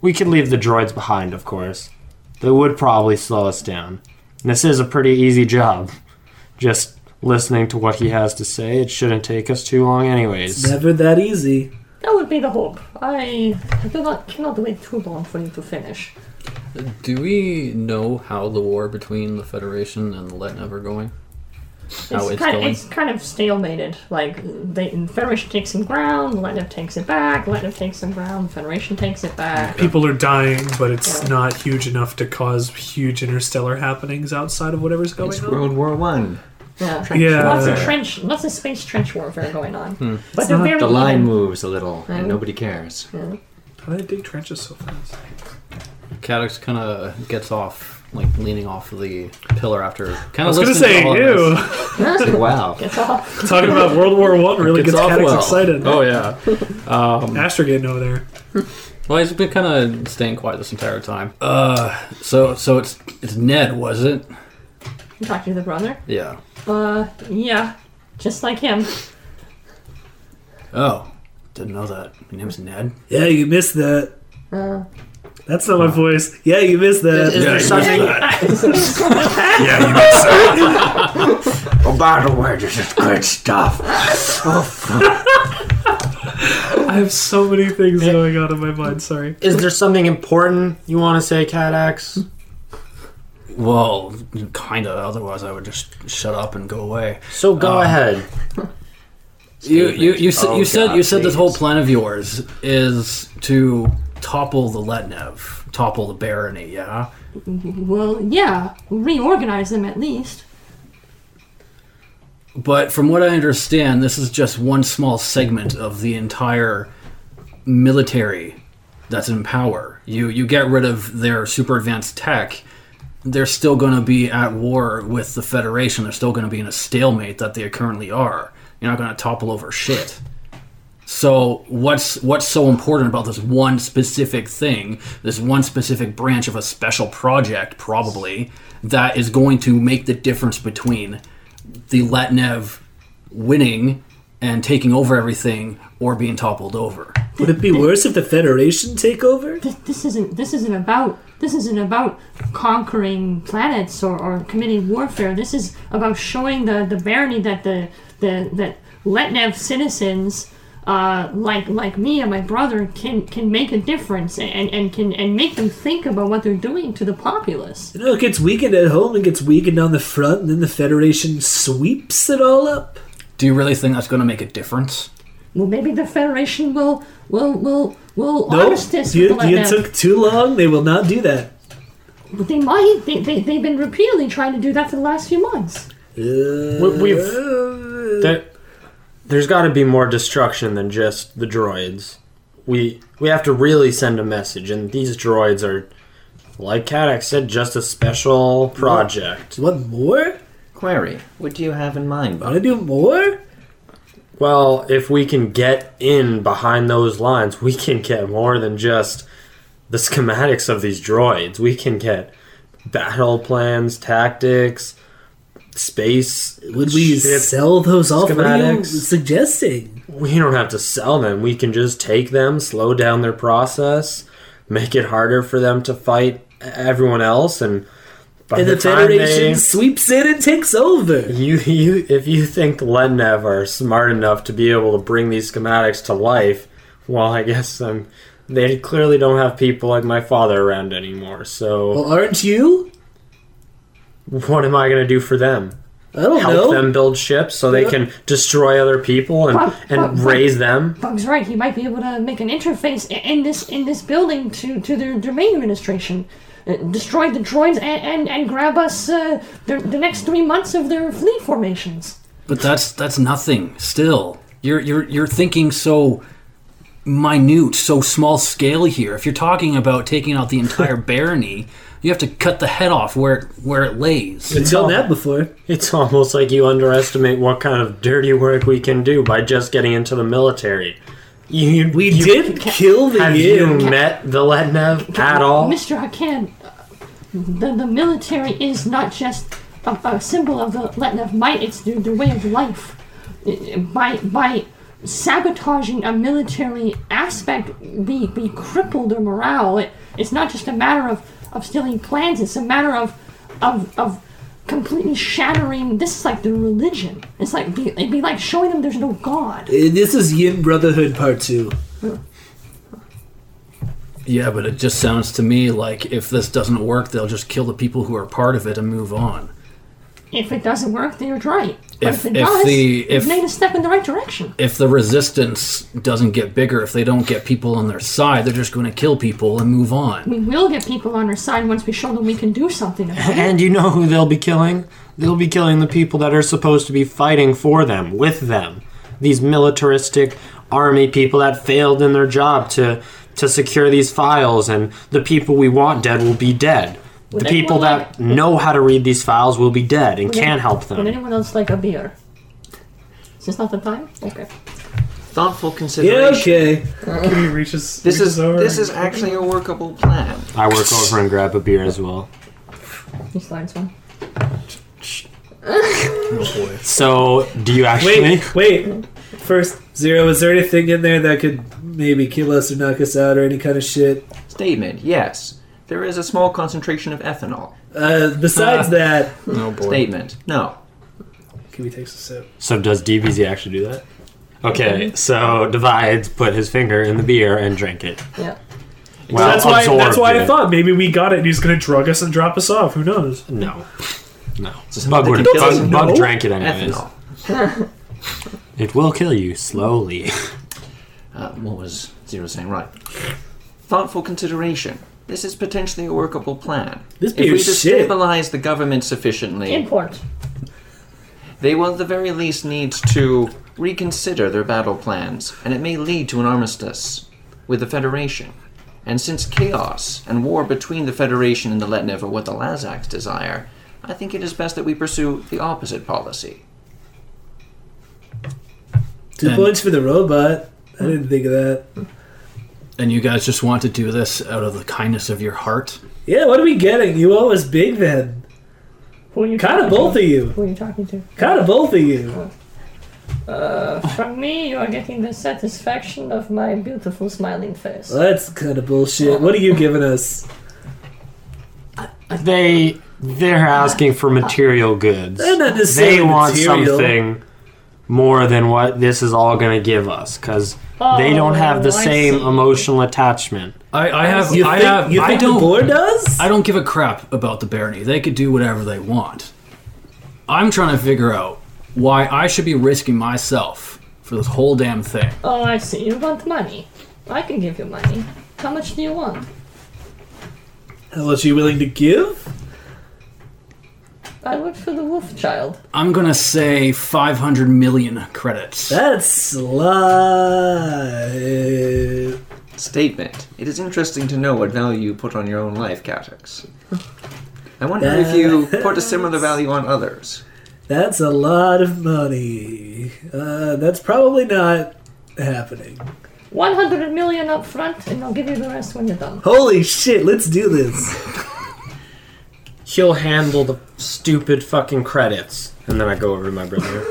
We could leave the droids behind, of course. They would probably slow us down. And this is a pretty easy job. Just listening to what he has to say, it shouldn't take us too long anyways. Never that easy. That would be the hope. I cannot wait too long for you to finish. Do we know how the war between the Federation and the Letnev are going? How it's going? It's kind of stalemated. Like, the Federation takes some ground, the Letnev takes it back, Letnev takes some ground, the Federation takes it back. People are dying, but it's not huge enough to cause huge interstellar happenings outside of whatever's going It's on. World War One. Yeah. Lots of space trench warfare going on. But they're very The line even. moves a little, and nobody cares. Yeah. How do they dig trenches so fast? Caddox kind of gets off, like leaning off of the pillar after kind I of was gonna say, ew. Wow. Gets off. Talking about World War One really gets off Caddox well. excited. Oh yeah. Astro getting over there. Well, he's been kind of staying quiet this entire time. So it's Ned, was it? You talk to the brother? Yeah. Yeah. Just like him. Oh, didn't know that. Your name's Ned. Yeah, you missed that. That's not my voice. Yeah, you missed that. Is there something... Yeah, you missed it. Oh, by the way, this is good stuff. I have so many things going on in my mind. Sorry. Is there something important you want to say, Caddax? Well, kind of. Otherwise, I would just shut up and go away. So go ahead. You said God, this whole please. plan of yours is to topple the Letnev, topple the barony. Yeah. Well, yeah. Reorganize them at least. But from what I understand, this is just one small segment of the entire military that's in power. You get rid of their super advanced tech, they're still going to be at war with the Federation. They're still going to be in a stalemate that they currently are. You're not going to topple over shit. So what's so important about this one specific thing, this one specific branch of a special project, probably, that is going to make the difference between the Letnev winning and taking over everything or being toppled over? Would it be worse if the Federation take over? This isn't about conquering planets or committing warfare. This is about showing the barony that that Letnev citizens like me and my brother can make a difference and can make them think about what they're doing to the populace. You know, it gets weakened at home and gets weakened on the front, and then the Federation sweeps it all up. Do you really think that's going to make a difference? Well, maybe the Federation will No, armistice you with the Letnev. took too long. They will not do that. But they might. They've been repeatedly trying to do that for the last few months. There's got to be more destruction than just the droids. We have to really send a message, and these droids are, like Caddox said, just a special project. What more? Query, what do you have in mind, Want Bob? to do more? Well, if we can get in behind those lines, we can get more than just the schematics of these droids. We can get battle plans, tactics, space. Would we ship sell those off? What are you schematics. suggesting? We don't have to sell them. We can just take them, slow down their process, make it harder for them to fight everyone else, and by And the the time Federation sweeps in and takes over. if you think Letnev are smart enough to be able to bring these schematics to life, well, I guess they clearly don't have people like my father around anymore. So Well, aren't you? what am I going to do for them? I don't Help know. them build ships so they can destroy other people and raise them? Bug's right. He might be able to make an interface in this building to their main administration. Destroy the droids and grab us the next 3 months of their fleet formations. But that's nothing. Still, you're thinking so minute, so small scale here. If you're talking about taking out the entire barony, you have to cut the head off where it lays. We've done that before. It's almost like you underestimate what kind of dirty work we can do by just getting into the military. We did kill the Have you Yin. met the Letnev at all? Mr. Hakan, the military is not just a symbol of the Letnev might, it's their way of life. By sabotaging a military aspect, we cripple their morale. It's not just a matter of stealing plans, it's a matter of completely shattering. This is like the religion. It's like it'd be like showing them there's no God. This is Yin Brotherhood Part 2. Yeah, but it just sounds to me like if this doesn't work, they'll just kill the people who are part of it and move on. If it doesn't work, then you're right. But if it if does, the- you've made a step in the right direction. If the resistance doesn't get bigger, if they don't get people on their side, they're just going to kill people and move on. We will get people on our side once we show them we can do something about it. And you know who they'll be killing? They'll be killing the people that are supposed to be fighting for them, with them. These militaristic army people that failed in their job to secure these files, and the people we want dead will be dead. Would The people anyone that know how to read these files will be dead and can't help Would them. anyone else like a beer? Is this not the time? Okay. Thoughtful Yeah, consideration. okay. He reaches. This reaches over is and- actually a workable plan. I work over and grab a beer as well. He slides one. Oh boy. So, do you actually... Wait. First, Zero, is there anything in there that could maybe kill us or knock us out or any kind of shit? Statement, yes. There is a small concentration of ethanol. Besides that, Oh boy. Statement, no. Kiwi takes a sip. So does DBZ actually do that? Okay, so Divides put his finger in the beer and drank it. Yeah. Well, that's why absorbed I it. thought maybe we got it and he's going to drug us and drop us off. Who knows? No. Something Bug, that would, can kill us. Bug, Bug drank it anyways. Ethanol. It will kill you slowly. What was Zero saying? Right. Thoughtful consideration. This is potentially a workable plan. This If we beer's shit. destabilize the government sufficiently, Import. they will at the very least need to reconsider their battle plans, and it may lead to an armistice with the Federation. And since chaos and war between the Federation and the Letnev are what the Lazaks desire, I think it is best that we pursue the opposite policy. 2 points for the robot. I didn't think of that. And you guys just want to do this out of the kindness of your heart? Yeah, what are we getting? You owe us big then. Who are you Kind of talking both to? of you. Who are you talking to? Kind of both of you. From me, you are getting the satisfaction of my beautiful smiling face. That's kind of bullshit. What are you giving us? They're asking for material goods. They're not necessarily They want material. something more than what this is all going to give us, because they don't have the I same see. emotional attachment. You think the don't board does? I don't give a crap about the Barony. They could do whatever they want. I'm trying to figure out why I should be risking myself for this whole damn thing. Oh, I see. You want money. I can give you money. How much do you want? How much are you willing to give? I work for the Wolf Child. I'm gonna say 500 million credits. That's a lot. Statement. It is interesting to know what value you put on your own life, Catix. I wonder if you put a similar value on others. That's a lot of money. That's probably not happening. 100 million up front, and I'll give you the rest when you're done. Holy shit, let's do this. He'll handle the stupid fucking credits. And then I go over to my brother.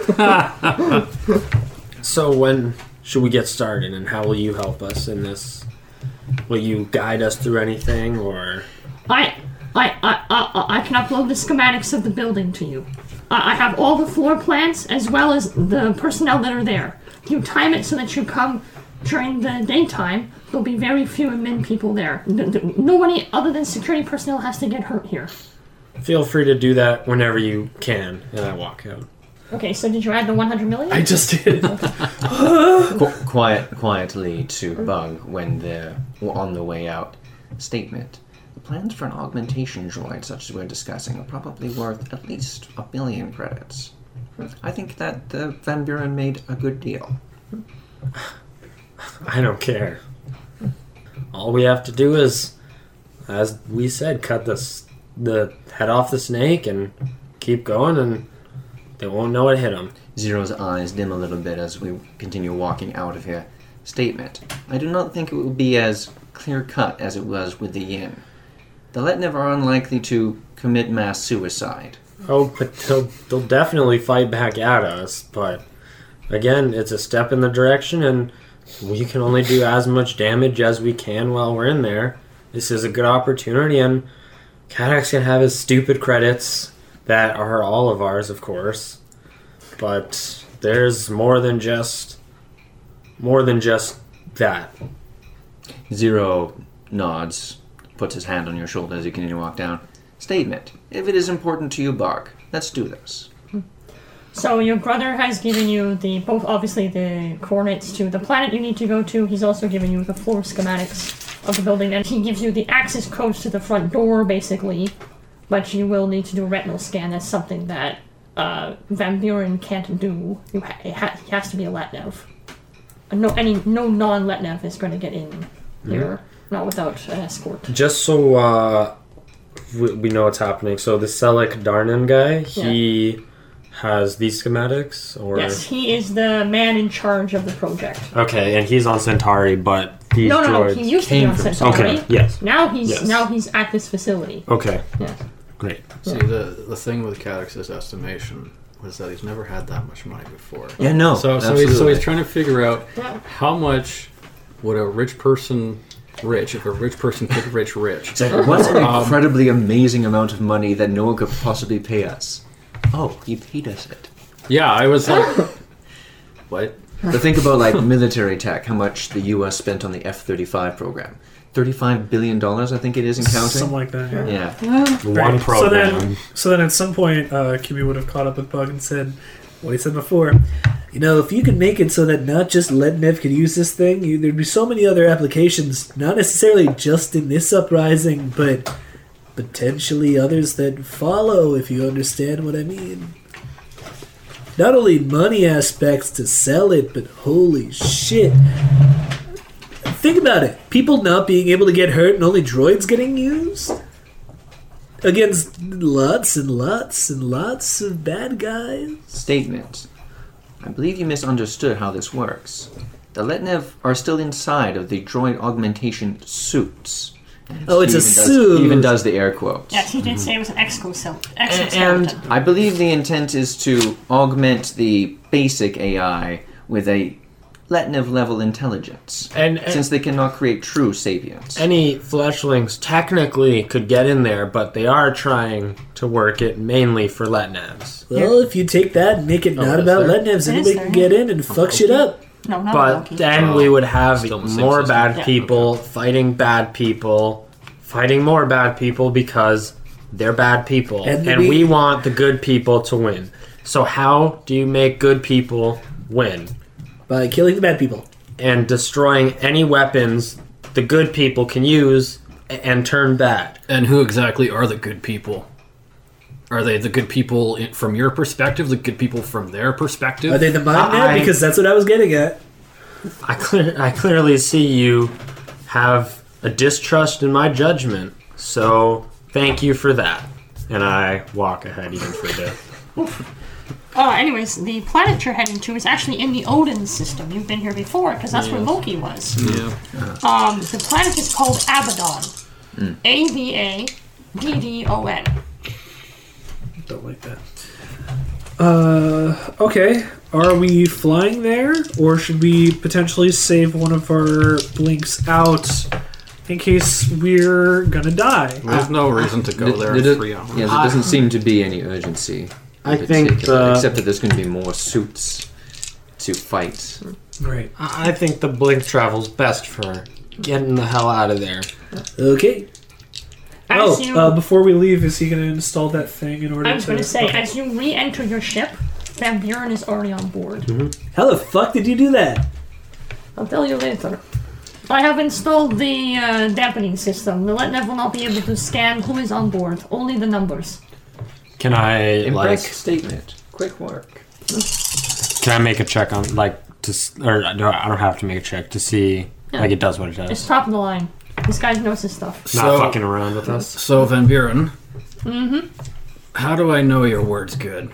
So when should we get started, and how will you help us in this? Will you guide us through anything, or... I can upload the schematics of the building to you. I have all the floor plans as well as the personnel that are there. You time it so that you come during the daytime. There'll be very few admin people there. Nobody other than security personnel has to get hurt here. Feel free to do that whenever you can, and I walk out. Okay, so did you add the 100 million? I just did. Quietly to Bug when they're on the way out. Statement. The plans for an augmentation droid such as we're discussing are probably worth at least 1 billion credits. I think that the Van Buren made a good deal. I don't care. All we have to do is, as we said, cut the head off the snake and keep going, and they won't know it hit them. Zero's eyes dim a little bit as we continue walking out of here. Statement. I do not think it will be as clear-cut as it was with the Yin. The Letnev are unlikely to commit mass suicide. Oh, but they'll definitely fight back at us, but again, it's a step in the direction, and we can only do as much damage as we can while we're in there. This is a good opportunity, and Kadax can have his stupid credits that are all of ours, of course. But there's more than just that. Zero nods, puts his hand on your shoulder as you continue to walk down. Statement. If it is important to you, Bark, let's do this. So your brother has given you both obviously the coordinates to the planet you need to go to. He's also given you the floor schematics of the building, and he gives you the access codes to the front door, basically. But you will need to do a retinal scan. That's something that Van Buren can't do. He has to be a Letnev. No non-Letnev is going to get in here, not without an escort. Just so we know what's happening. So the Selek Darnan guy, he has these schematics, or yes, he is the man in charge of the project. Okay, and he's on Centauri, but these droids No, he used to be on Centauri. Okay, yes. Now he's at this facility. Okay. Yes. Great. See, the thing with Kadax's estimation was that he's never had that much money before. Yeah, no. So he's trying to figure out how much would a rich person if a rich person could rich. It's like, what's an incredibly amazing amount of money that no one could possibly pay us? Oh, he paid us it. Yeah, I was like, what? But think about like military tech, how much the U.S. spent on the F-35 program. $35 billion, I think it is, in counting. Something like that. Yeah. One Right. program. So then at some point, Kimmy would have caught up with Bug and said what he said before. If you could make it so that not just Letnev could use this thing, there'd be so many other applications, not necessarily just in this uprising, but potentially others that follow, if you understand what I mean. Not only money aspects to sell it, but holy shit. Think about it. People not being able to get hurt and only droids getting used? Against lots and lots and lots of bad guys? Statement. I believe you misunderstood how this works. The Letnev are still inside of the droid augmentation suits. Oh, it's a suit. He even does the air quotes. Yes, he did say it was an exoskeleton. And I believe the intent is to augment the basic AI with a Letnev level intelligence, And since they cannot create true sapience. any fleshlings technically could get in there, but they are trying to work it mainly for Letnavs. Well, if you take that and make it not is about there? Letnevs, It anybody is can there. get in and fuck shit up. No, not But Loki. then we would have Still the same more system. bad Yeah. people fighting more bad people because they're bad people. And And we want the good people to win. So how do you make good people win? By killing the bad people. And destroying any weapons the good people can use and turn bad. And who exactly are the good people? Are they the good people from your perspective, the good people from their perspective? Are they the mind net? I- Because that's what I was getting at. I clearly see you have a distrust in my judgment. So thank you for that. And I walk ahead even further. Anyways, the planet you're heading to is actually in the Odin system. You've been here before, because that's where Loki was. Yeah. The planet is called Abaddon. Abaddon. Don't like that. Okay. Are we flying there, or should we potentially save one of our blinks out in case we're gonna die? There's no reason to go there in 3 hours. Yeah, there doesn't seem to be any urgency. I in think particular, except that there's going to be more suits to fight. Great. I think the blink travel's best for getting the hell out of there. Okay. Before we leave, is he going to install that thing in order I was going to say, Okay. as you re-enter your ship, Van Buren is already on board. How the fuck did you do that? I'll tell you later. I have installed the dampening system. The Letnev will not be able to scan who is on board, only the numbers. Can I Impress statement. Quick work. Can I make a check on or I don't have to make a check to see it does what it does. It's top of the line. This guy knows his stuff. Not fucking around with us. So, Van Buren. How do I know your word's good?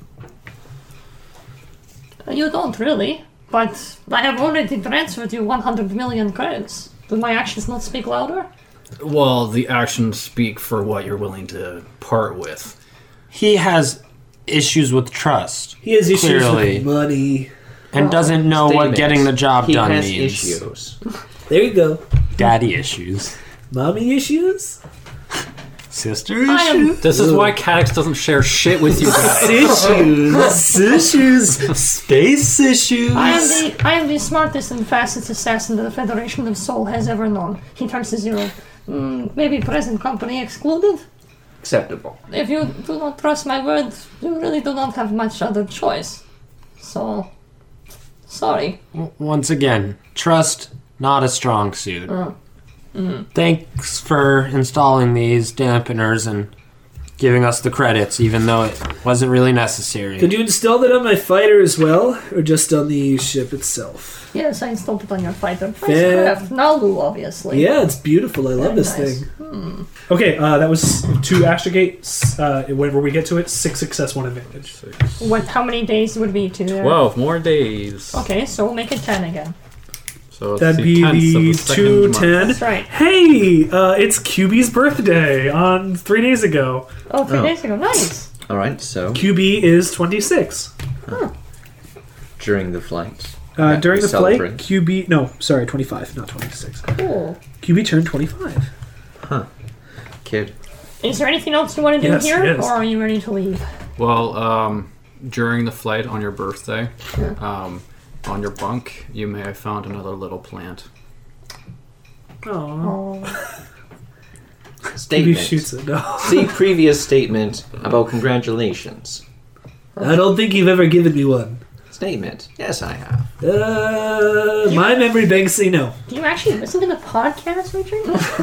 You don't really, but I have already transferred you 100 million credits. Do my actions not speak louder? Well, the actions speak for what you're willing to part with. He has issues with trust. He has issues Clearly. with money. and doesn't know what Statement. getting the job He done has means. issues. There you go. Daddy issues. Mommy issues? Sister I am This is why Cadix doesn't share shit with you guys. Issues. Space issues. I am the smartest and fastest assassin that the Federation of Soul has ever known. He turns to 0. Maybe present company excluded? Acceptable. If you do not trust my word, you really do not have much other choice. So, sorry. Once again, trust, not a strong suit. Thanks for installing these dampeners and giving us the credits, even though it wasn't really necessary. Could you install that on my fighter as well, or just on the ship itself? Yes, I installed it on your fighter. Nice Fair. craft. Nalu, obviously. Yeah, it's beautiful. I love this nice. thing. Okay, that was 2 astrogate. Whenever we get to it, 6 success, 1 advantage. How many days would be to there? 12 more days. Okay, so we'll make it 10 again. So it's That'd be 10th of the second 210. month. That's right. Hey, it's QB's birthday on 3 days ago. Oh, 3 Oh. days ago. Nice. All right, so QB is 26. during the flight, During we the flight, celebrate. QB... No, sorry, 25, not 26. Cool. QB turned 25. kid. Is there anything else you want to do Yes, here, yes. or are you ready to leave? Well, during the flight on your birthday, on your bunk, you may have found another little plant. Oh, Oh, QB Statement. shoots it. No. See previous statement about congratulations. I don't think you've ever given me one. Statement. Yes, I have. My memory banks say no. do you actually listen to the podcast, Richard?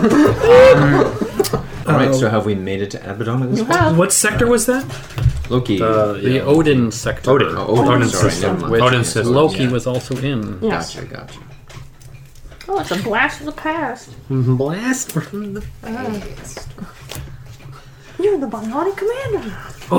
All right, so have we made it to Abaddon at this You point? have. What sector was that? Loki. The Odin sector. Odin. Oh, Odin, Odin sorry, system. never mind. Which Odin system, Loki yeah. was also in. Yes. Gotcha. Oh, it's a blast from the past. Blast from the... You're the Bionic Commander.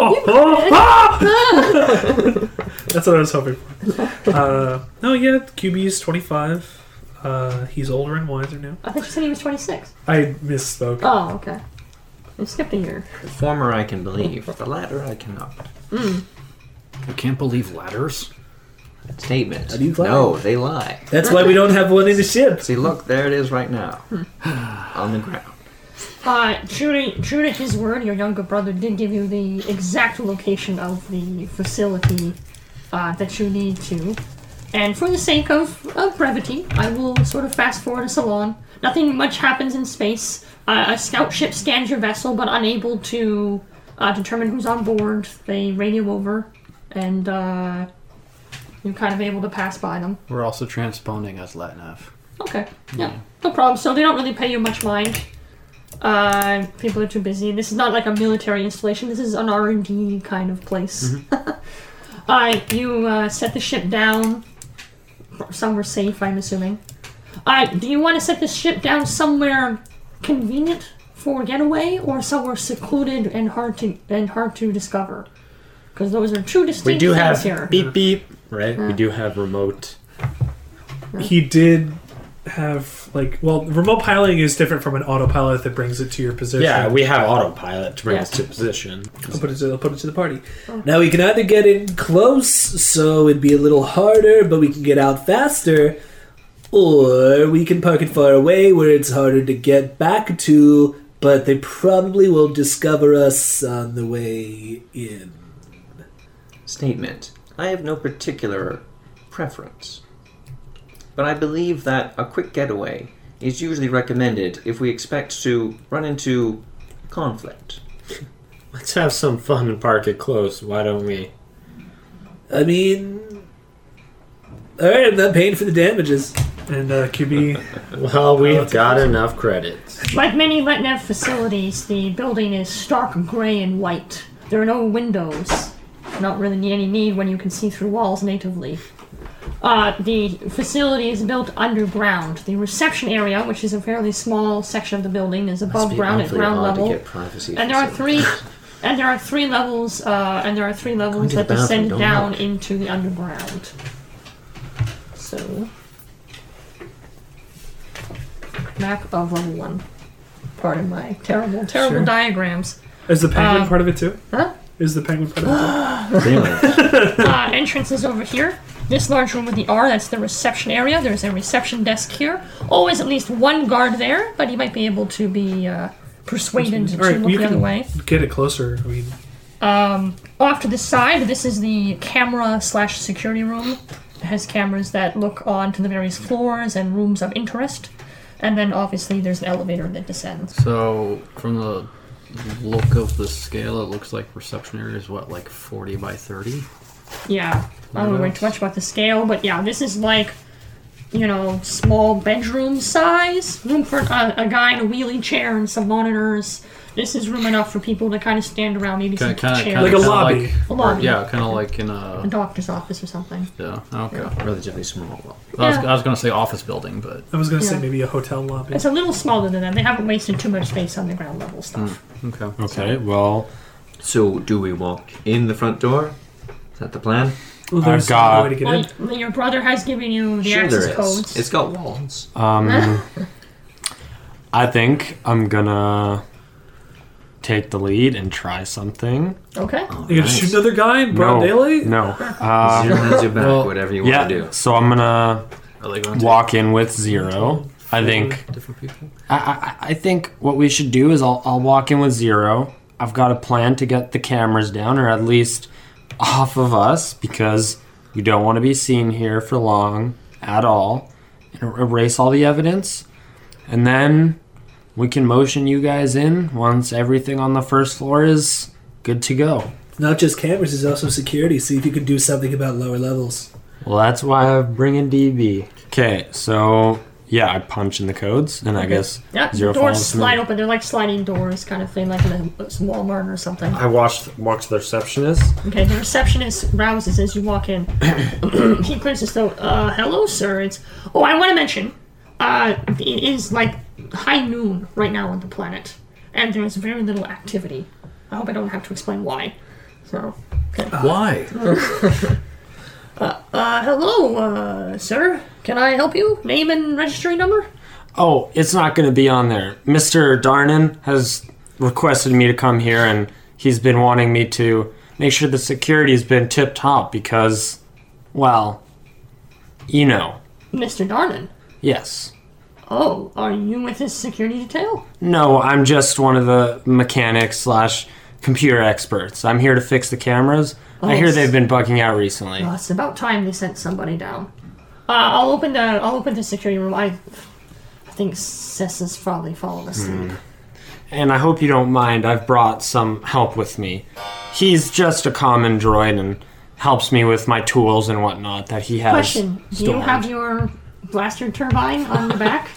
That's what I was hoping for. No, yeah, QB's 25. He's older and wiser now. I thought you said he was 26. I misspoke. Oh, okay. You skipped a year. The former I can believe, the latter I cannot. I can't believe ladders. Statement. How do you climb? No, they lie. That's why we don't have one in the ship. See, look, there it is right now. On the ground. True to his word, your younger brother did give you the exact location of the facility that you need to. And for the sake of brevity, I will sort of fast forward us along. Nothing much happens in space. A scout ship scans your vessel, but unable to determine who's on board. They radio over, and you're kind of able to pass by them. We're also transponding as Latnev. Okay, yeah, no problem. So they don't really pay you much mind. People are too busy. This is not like a military installation. This is an R&D kind of place. You set the ship down somewhere safe, I'm assuming. Do you want to set the ship down somewhere convenient for getaway, or somewhere secluded and hard to discover? Because those are two distinct We do things have here. beep beep, right? We do have remote. He did have, remote piloting is different from an autopilot that brings it to your position. Yeah, we have autopilot to bring Yes. us to position. I'll put it to the party. Now we can either get in close, so it'd be a little harder, but we can get out faster, or we can park it far away where it's harder to get back to, but they probably will discover us on the way in. Statement. I have no particular preference. But I believe that a quick getaway is usually recommended if we expect to run into conflict. Let's have some fun and park it close. Why don't we? I mean, alright, I'm not paying for the damages. And QB, Well, we've got enough credits. Like many Letnev facilities, the building is stark gray and white. There are no windows. Not really any need when you can see through walls natively. The facility is built underground. The reception area, which is a fairly small section of the building, is above ground at ground level. And there are three levels. That the descend bathroom, don't down knock. into the underground. So, map of level 1. Pardon my terrible Sure. diagrams. is the penguin Um, part of it too? Huh? Is the penguin predator? Pretty much. Entrance is over here. This large room with the R, that's the reception area. There's a reception desk here. Always at least one guard there, but he might be able to be persuaded to Alright, look you the other can way. get it closer. I mean, Off to the side, this is the camera/security room. It has cameras that look on to the various floors and rooms of interest. And then obviously there's an elevator that descends. So, from the look of the scale, it looks like reception area is what, like 40 by 30? Yeah, I don't worry too much about the scale, but yeah, this is like, small bedroom size. Room for a guy in a wheelie chair and some monitors. This is room enough for people to kind of stand around, maybe some chairs. Like a lobby. A lobby. Yeah, kind of like in A a... doctor's office or something. Yeah, okay. Relatively small. I was going to say office building, but... I was going to say Yeah. maybe a hotel lobby. It's a little smaller than that. They haven't wasted too much space on the ground level stuff. Okay. Okay, well, So, do we walk in the front door? Is that the plan? Well, there's I've got- no way to get in. Well, your brother has given you the Sure access there is. codes. It's got walls. I think I'm gonna take the lead and try something. Okay. You gonna Nice. shoot another guy in broad daylight? No. Zero has your back, well, whatever you want Yeah, to do. so I'm gonna Are they going to walk in with Zero. I think different people? I think what we should do is I'll walk in with Zero. I've got a plan to get the cameras down, or at least off of us, because we don't want to be seen here for long at all. And erase all the evidence, and then we can motion you guys in once everything on the first floor is good to go. Not just cameras, there's also security. See if you can do something about lower levels. Well, that's why I'm bringing DB. Okay, so yeah, I punch in the codes, and I guess Yeah, Zero doors follows me. slide open. They're like sliding doors kind of thing, like in a Walmart or something. I walk to the receptionist. Okay, the receptionist rouses as you walk in. He clears his throat. Hello, sir. I want to mention, it is like high noon right now on the planet, and there's very little activity. I hope I don't have to explain why. So, okay. Why? Hello, sir. Can I help you? Name and registry number? Oh, it's not going to be on there. Mr. Darnan has requested me to come here, and he's been wanting me to make sure the security's been tip-top because, well, you know. Mr. Darnan. Yes. Oh, are you with his security detail? No, I'm just one of the mechanics / computer experts. I'm here to fix the cameras. I hear they've been bugging out recently. Well, it's about time they sent somebody down. I'll open the security room. I think Sess is probably fallen asleep. And I hope you don't mind, I've brought some help with me. He's just a common droid and helps me with my tools and whatnot that he has Question: do you stored. have your blaster turbine on the back?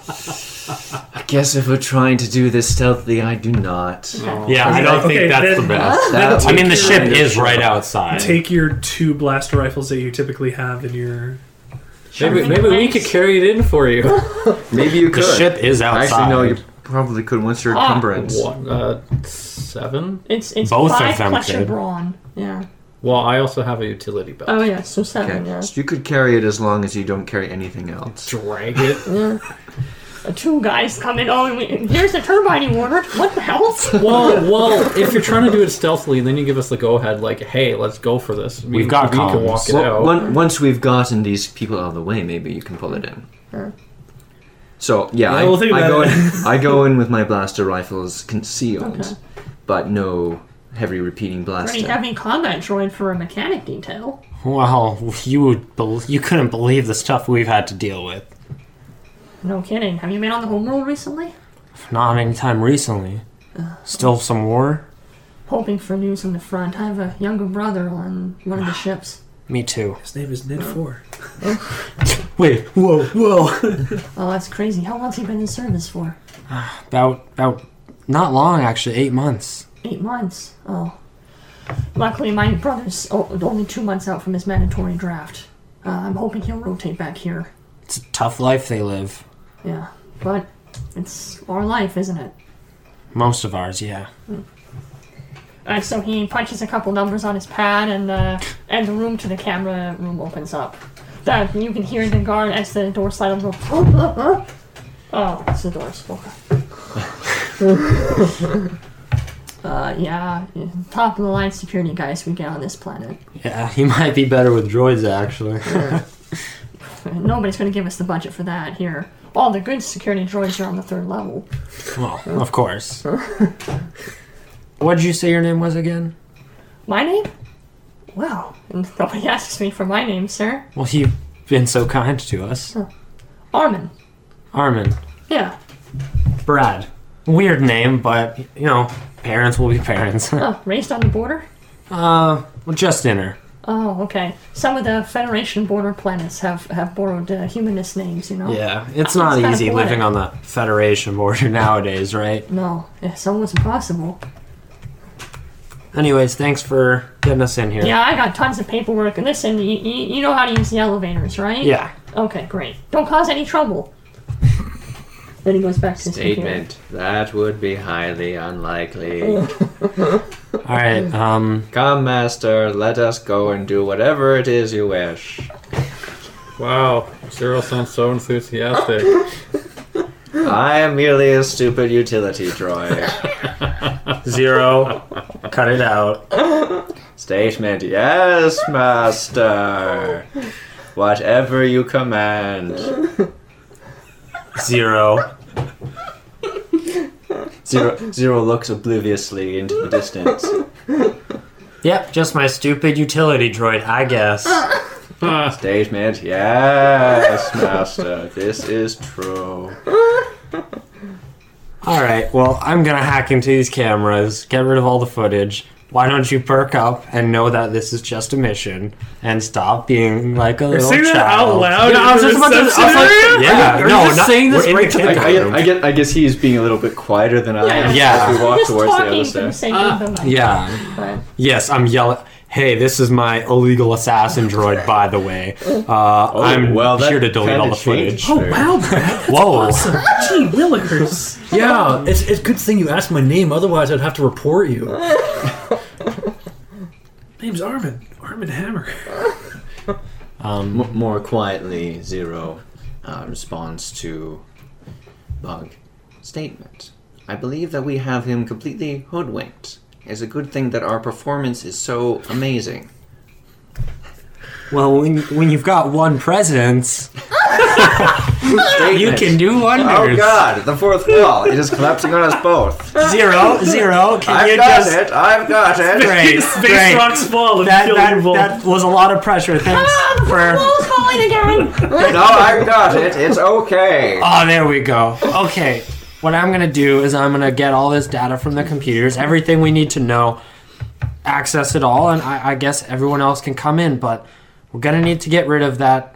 I guess if we're trying to do this stealthily, I do not. Yeah, I don't Okay, think that's then- the best. That I mean, the would ship kind of is show. right outside. Take your 2 blaster rifles that you typically have in your. Maybe we could carry it in for you. Maybe you The could. ship is outside. Actually, no, you probably could once you're encumbrance. What? 7? It's Both of 5 them plus your could. brawn. Yeah. Well, I also have a utility belt. Oh yeah, so 7. Okay, Yeah. so you could carry it as long as you don't carry anything else. Drag it. 2 guys come in. Oh, here's the turbine you ordered. What the hell? well, if you're trying to do it stealthily, then you give us the go-ahead, like, hey, let's go for this. We've got we can comms. walk it Well, out. once we've gotten these people out of the way, maybe you can pull it in. Sure. So yeah, Yeah, we'll think I about go it. in. I go in with my blaster rifles concealed, Okay. but no heavy repeating blaster. Pretty heavy combat droid for a mechanic detail. Well, you couldn't believe the stuff we've had to deal with. No kidding. Have you been on the homeworld recently? Not anytime recently. Still some war? Hoping for news from the front. I have a younger brother on one of the ships. Me too. His name is Nid 4. Wait, whoa. Oh, that's crazy. How long's he been in service for? About not long actually, 8 months. 8 months. Oh. Luckily, my brother's only 2 months out from his mandatory draft. I'm hoping he'll rotate back here. It's a tough life they live. Yeah, but it's our life, isn't it? Most of ours, yeah. So he punches a couple numbers on his pad, and the room to the camera room opens up. You can hear the guard as the door slides over. Oh, it's the doors. Okay. Yeah, top of the line security guys we get on this planet. Yeah, he might be better with droids, actually. Nobody's going to give us the budget for that here. All the good security droids are on the 3rd level. Well, of course. What did you say your name was again? My name? Well, nobody asks me for my name, sir. Well, you've been so kind to us. Armin. Armin. Yeah. Brad. Weird name, but, parents will be parents. Oh, raised on the border? Well, just inner. Oh, okay. Some of the Federation border planets have borrowed humanist names, Yeah, it's not kinda easy poetic. living on the Federation border nowadays, right? No, it's almost impossible. Anyways, thanks for getting us in here. Yeah, I got tons of paperwork. And listen, you know how to use the elevators, right? Yeah. Okay, great. Don't cause any trouble. Then he goes back to his computer. Statement. That would be highly unlikely. Alright, Come, Master, let us go and do whatever it is you wish. Wow, Zero sounds so enthusiastic. I am merely a stupid utility droid. 0. Cut it out. Statement. Yes, Master. Whatever you command. 0. Zero looks obliviously into the distance. Yep, just my stupid utility droid, I guess. Statement. Yes, Master. This is true. Alright, well, I'm gonna hack into these cameras, get rid of all the footage. Why don't you perk up and know that this is just a mission and stop being like a little Saying that child? out loud. Yeah, I was in just about to. I was reception like, area? Yeah, are you no, just not saying this we're in right the to kindergarten. I guess he's being a little bit quieter than I am. Yeah. As we walk Just towards the other talking for the stairs. sake of the mic. Yeah. But Yes, I'm yelling. Hey, this is my illegal assassin droid, by the way. I'm that here to delete all the kinda changed footage. things. Wow, Brad. Whoa. Awesome. Gee willikers. Yeah, it's a good thing you asked my name, otherwise I'd have to report you. Name's Armin. Armin Hammer. More quietly, Zero responds to Bug. Statement. I believe that we have him completely hoodwinked. It's a good thing that our performance is so amazing. Well, when you've got one presence, Statement. you can do wonders. Oh God! The fourth wall. It is collapsing on us both. 0. Can you I've got just... it. I've got it. Great, Space great. rocks fall and That, kill that, your vault. that was a lot of pressure. Thanks for... Wall's falling again! No, I've got it. It's okay. Oh, there we go. Okay, what I'm gonna do is I'm gonna get all this data from the computers, everything we need to know, access it all, and I guess everyone else can come in, but we're gonna need to get rid of that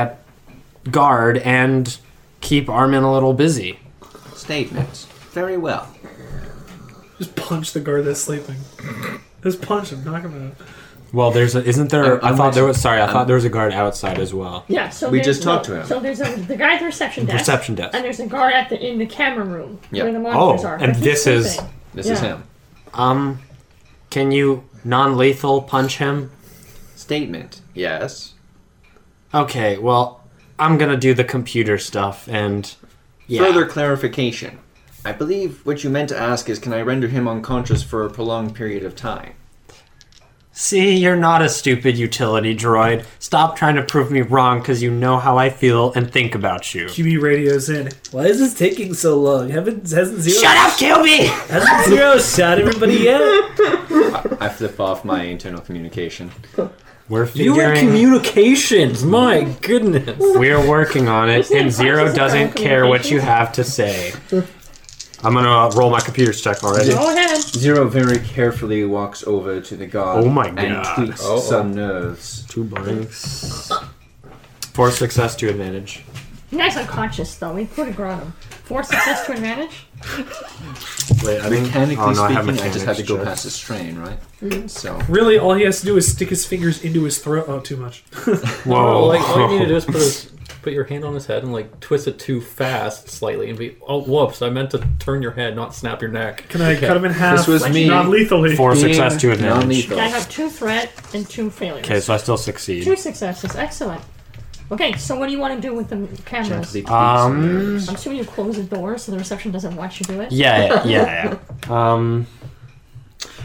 guard and keep Armin a little busy. Statement. Very well. Just punch the guard that's sleeping. Just punch him. Knock him out. Well, isn't there? I thought there was a guard outside as well. Yeah, so We there's- just talked to him. So there's the guy at the reception desk. Reception desk. And there's a guard in the camera room Yeah. where the monitors Oh, are. and but he's this is- sleeping. This is Yeah. him. Can you non-lethal punch him? Statement. Yes. Okay, well, I'm gonna do the computer stuff and Further clarification. I believe what you meant to ask is, can I render him unconscious for a prolonged period of time? See, you're not a stupid utility droid. Stop trying to prove me wrong because you know how I feel and think about you. QB radio's in. Why is this taking so long? Hasn't Zero Shut up, Kilby! Hasn't Zero shot everybody yet? I flip off my internal communication. We're You and figuring... communications, my goodness. We're working on it, Isn't it and Zero fun to doesn't sit down care what you communications? have to say. I'm gonna roll my computer's check already. Go ahead. Zero very carefully walks over to the guard Oh my and God. tweaks some nerves. 2 blanks. 4 success, 2 advantage. You guys unconscious though. We put a guard on him. 4 success to advantage. Wait, I think... Mechanically Oh, no, I have speaking, I just had to mechanics go check. past his strain, right? So Really, all he has to do is stick his fingers into his throat. Oh, too much. Whoa. Like all you need to do is put your hand on his head and like twist it too fast slightly and be whoops, I meant to turn your head, not snap your neck. Can I cut him in half? This was me. Non-lethally. 4 success, 2 advantage. non-lethal. I have 2 threat and 2 failures. Okay, so I still succeed. 2 successes. Excellent. Okay, so what do you want to do with the cameras? Gently tweaks some nerves. I'm assuming you close the door so the reception doesn't watch you do it. Yeah.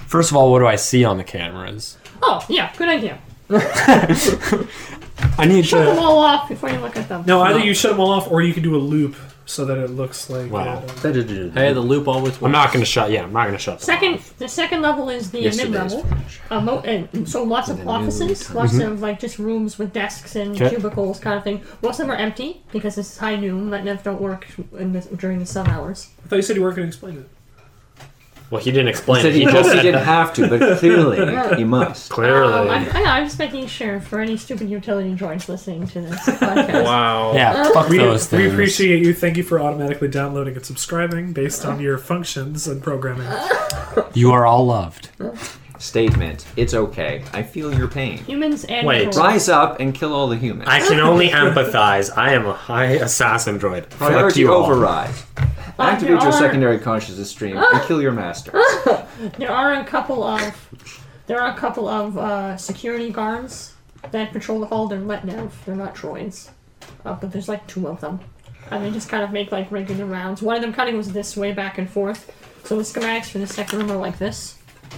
First of all, what do I see on the cameras? Oh, yeah, good idea. I need Shut them to. all off before you look at them. No, either you shut them all off or you can do a loop so that it looks like. Wow. Hey, the loop always works. I'm not going to shut. Yeah, I'm not going to shut. them off. The second level is the Yesterday's mid-level. So lots of offices, lots of like just rooms with desks and Okay. cubicles kind of thing. Most of them are empty because it's high noon. Letnev don't work during the sun hours. I thought you said you weren't going to explain it. Well, he didn't explain. Said it. he He just just said didn't have to, but clearly he must. clearly. I'm just making sure for any stupid utility droids listening to this podcast. Wow. Yeah, fuck those things. We appreciate you. Thank you for automatically downloading and subscribing based on your functions and programming. You are all loved. Statement. It's okay. I feel your pain. Humans and Wait. droids. Rise up and kill all the humans. I can only empathize. I am a high assassin droid. Fuck Priority you all. override. Activate your there are- secondary consciousness stream and kill your master. There are a couple of security guards that patrol the hall. They're Letnev. They're not droids, but there's like 2 of them, and they just kind of make like regular rounds. One of them kind of goes this way, back and forth. So the schematics for the second room are like this.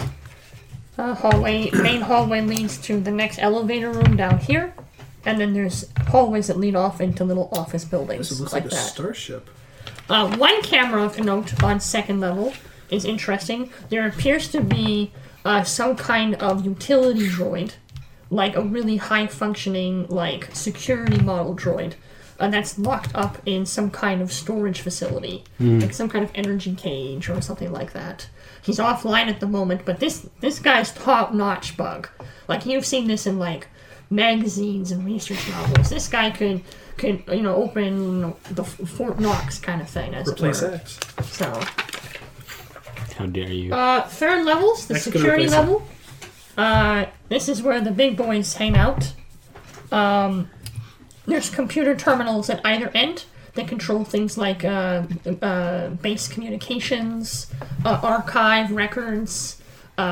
Main hallway leads to the next elevator room down here, and then there's hallways that lead off into little office buildings This looks like like a that. starship. One camera of note on second level is interesting. There appears to be some kind of utility droid, like a really high-functioning, like security model droid, that's locked up in some kind of storage facility, like some kind of energy cage or something like that. He's offline at the moment, but this guy's top-notch bug. Like you've seen this in like magazines and research novels. This guy could open the Fort Knox kind of thing, as Replace it were. X. So, How dare you? third level's the X could security replace it. level. This is where the big boys hang out. There's computer terminals at either end that control things like base communications, archive records,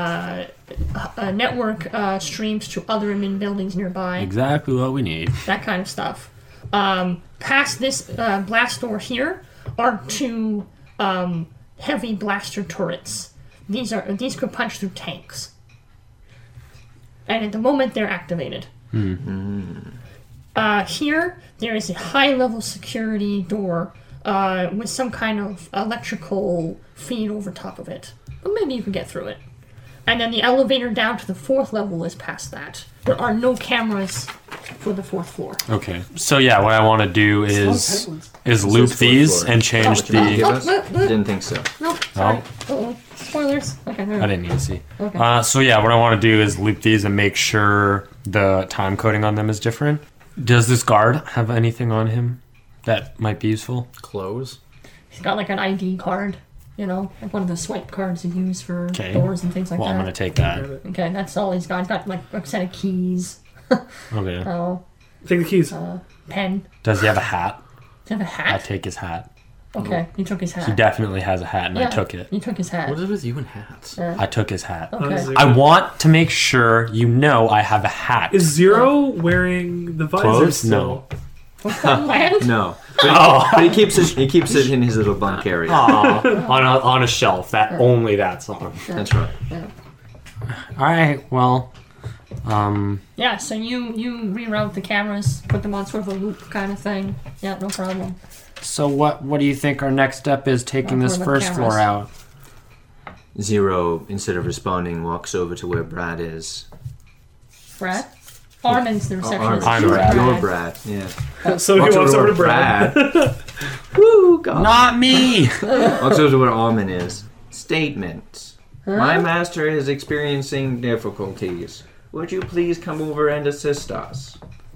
network streams to other admin buildings nearby. Exactly what we need. That kind of stuff. Past this blast door here are 2 heavy blaster turrets. These could punch through tanks, and at the moment they're activated. Here there is a high-level security door with some kind of electrical feed over top of it, but maybe you can get through it. And then the elevator down to the 4th level is past that. There are no cameras for the 4th floor. Okay. So yeah, what I want to do is loop fourth these floor. and change What you mean, give the. us? Didn't think so. No, sorry. Uh-oh. Spoilers. Okay, there we I go. didn't need to see. Okay. So yeah, what I want to do is loop these and make sure the time coding on them is different. Does this guard have anything on him that might be useful? Clothes. He's got like an ID card, like one of the swipe cards you use for Okay. doors and things like Well, I'm that. gonna take that. Okay, that's all he's got. He's got like a set of keys, Okay. Take the keys. pen. Does he have a hat? Does he have a I hat? take his hat. Okay, you took his hat. He definitely has a hat, and I Yeah, took it. You took his hat. What is it with you and hats? I took his hat. Okay. I want to make sure you know I have a hat. Is Zero wearing the visor Clothes? still? No. What's that land? No. But he keeps it in his little bunk area. Aw, on a shelf. Only that's on. That's right. All right. Well, Yeah, so you reroute the cameras, put them on sort of a loop kind of thing. Yeah, no problem. so what do you think our next step is taking this Where the first floor cameras? out? Zero, instead of responding, walks over to where Brad is. Brad? Armin's the receptionist. I'm Brad. Brad. You're Brad. Yeah. So he walks over to Brad. Woo, God. Not me. Walks over to where Armin is. Statement. My master is experiencing difficulties. Would you please come over and assist us?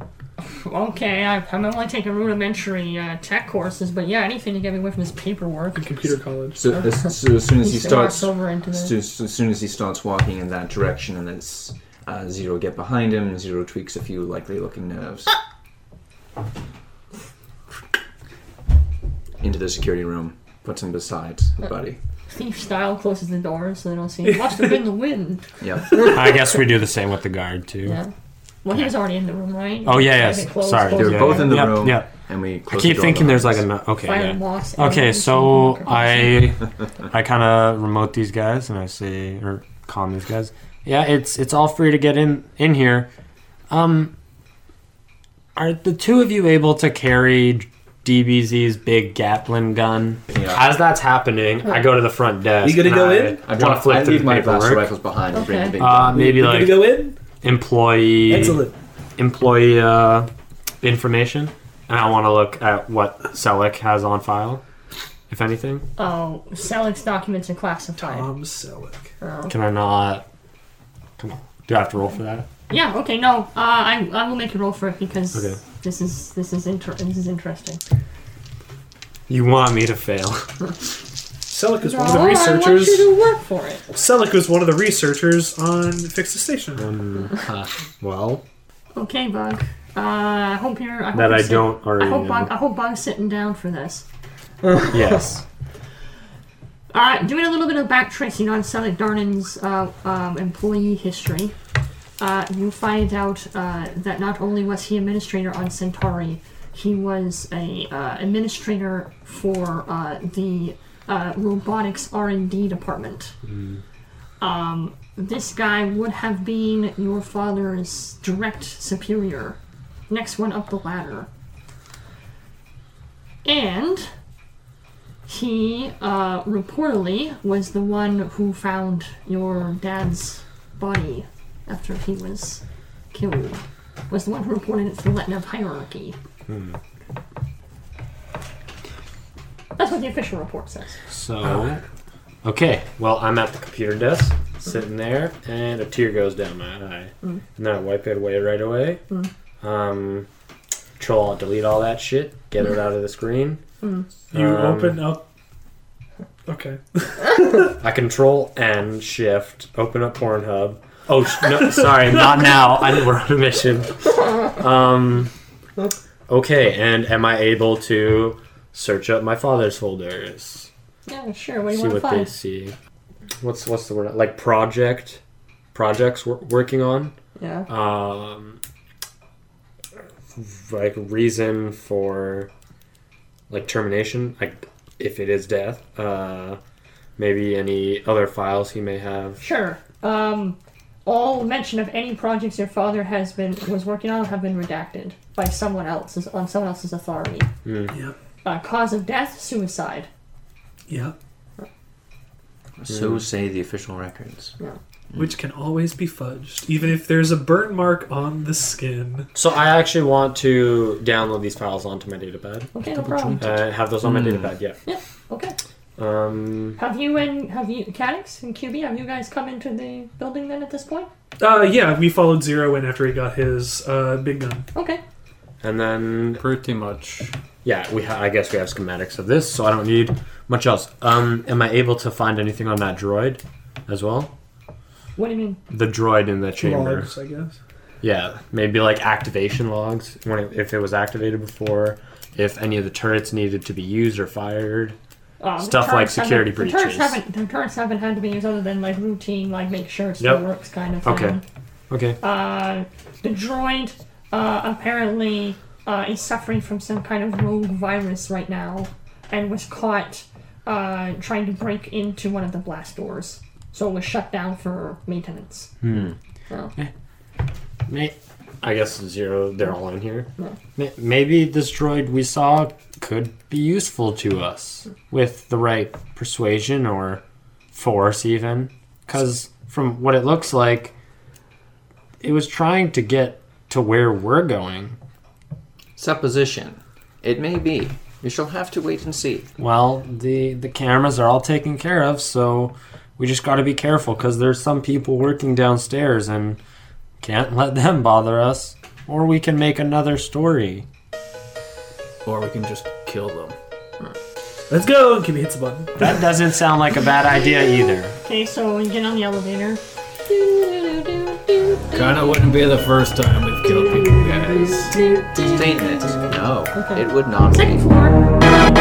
Okay, I'm only taking rudimentary tech courses, but yeah, anything to get me away from this paperwork. Computer college. So as soon as he Walks starts, over into the... as soon as he starts walking in that direction, and then Zero get behind him, Zero tweaks a few likely-looking nerves. Into the security room, puts him beside the buddy. Thief style closes the door so they don't see. He must have been the wind. Yep. I guess we do the same with the guard too. Yeah. Well, he was already in the room, right? Oh yeah, Like, yes. it closed, Sorry. closed They were Yeah, both in the yeah. room, Yep. and we I closed keep the door thinking there's like behind us. okay. Fire Yeah. moss. Okay, elements, so and I kind of remote these guys and I say, or calm these guys. Yeah, it's all free to get in here. Are the two of you able to carry DBZ's big Gatling gun? Yeah. As that's happening, I go to the front desk. You gonna and go I in? want to flip through leave the my blaster paperwork. rifles behind and bring the Okay. big gun. Maybe You like gonna go in? employee Excellent. information, and I want to look at what Selleck has on file, if anything. Oh, Selleck's documents are classified. Tom Selleck. Oh. Can I not? Come on. Do I have to roll for that? Yeah. Okay. No. I will make a roll for it because Okay. this is interesting. You want me to fail? Selleck is one of the No, researchers. I want you to work for it. Selleck was one of the researchers on Fix the Station. Well, Okay, Bug. I hope you're. I hope that you're I sit- don't already I hope Bug's sitting down for this. Yes. All right, doing a little bit of backtracing on Selleck Darnan's employee history, you find out that not only was he administrator on Centauri, he was a administrator for the robotics R&D department. This guy would have been your father's direct superior, next one up the ladder. And he reportedly was the one who found your dad's body after he was killed. Was the one who reported it to the Letnev hierarchy. That's what the official report says. So, okay. Well, I'm at the computer desk, sitting there, and a tear goes down my eye, and then I wipe it away right away. Control Alt Delete all that shit. Get it out of the screen. You open up. Okay. I Control and Shift. Open up Pornhub. Oh no! Sorry, not now. We're on a mission. Okay, and am I able to search up my father's folders? Yeah, sure. What do you See want to what they find? see. What's the word? Like projects we're working on. Yeah. Like reason for like termination, like if it is death. Maybe any other files he may have. Sure. All mention of any projects your father was working on have been redacted by someone else's authority. Yep. Cause of death: suicide. Yep. So say the official records. Which can always be fudged, even if there's a burn mark on the skin. So I actually want to download these files onto my datapad. Okay, no problem. Have those on my datapad, yeah. Yeah. Okay. Um, Have you Cadix and QB? Have you guys come into the building then at this point? Yeah, we followed Zero in after he got his big gun. Okay. and then Pretty much. yeah, I guess we have schematics of this, so I don't need much else. Am I able to find anything on that droid as well? What do you mean? The droid in the chamber. Logs, I guess. Yeah, maybe like activation logs if it was activated before, if any of the turrets needed to be used or fired. Stuff like security breaches. The turrets haven't had to be used other than like routine, like make sure it still Yep. works kind of thing. Okay. The droid apparently is suffering from some kind of rogue virus right now and was caught trying to break into one of the blast doors. So it was shut down for maintenance. So, I guess Zero, they're all in here. Maybe this droid we saw could be useful to us with the right persuasion or force even. Because from what it looks like, it was trying to get to where we're going. Supposition. It may be. You shall have to wait and see. Well, the cameras are all taken care of, so we just got to be careful because there's some people working downstairs and can't let them bother us. Or we can make another story. Or we can just kill them. Let's go! And Kimmy hits the button. That doesn't sound like a bad idea either. okay, so you get on the elevator. Kinda wouldn't be the first time we've killed people, guys. Statement. No, Okay. it would not Second be. floor.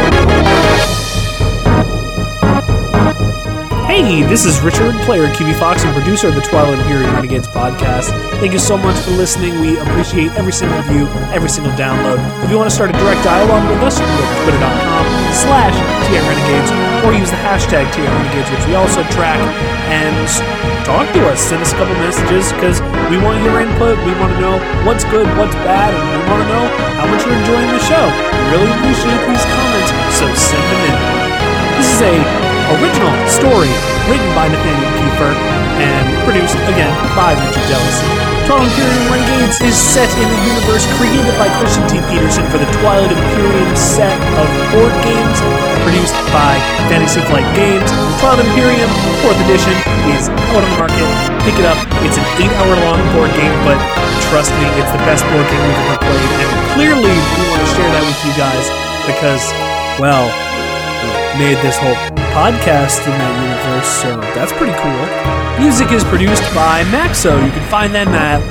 Hey, this is Richard, player of QB Fox and producer of the Twilight Imperium Renegades podcast. Thank you so much for listening. We appreciate every single view, every single download. If you want to start a direct dialogue with us, you can go to twitter.com facebook.com/TRRenegades, or use the hashtag TRRenegades, which we also track, and talk to us. Send us a couple messages, because we want your input. We want to know what's good, what's bad, and we want to know how much you're enjoying the show. We really appreciate these comments, so send them in. This is a original story written by Nathaniel Kiefer and produced, again, by Richard Jellison. Twilight Imperium Renegades is set in the universe created by Christian T. Peterson for the Twilight Imperium set of board games, produced by Fantasy Flight Games. Twilight Imperium 4th edition is out on the market. Pick it up. It's an 8-hour-long board game, but trust me, it's the best board game we've ever played, and clearly we want to share that with you guys because, well, we made this whole podcast in that universe, so that's pretty cool. Music is produced by Maxo. You can find them at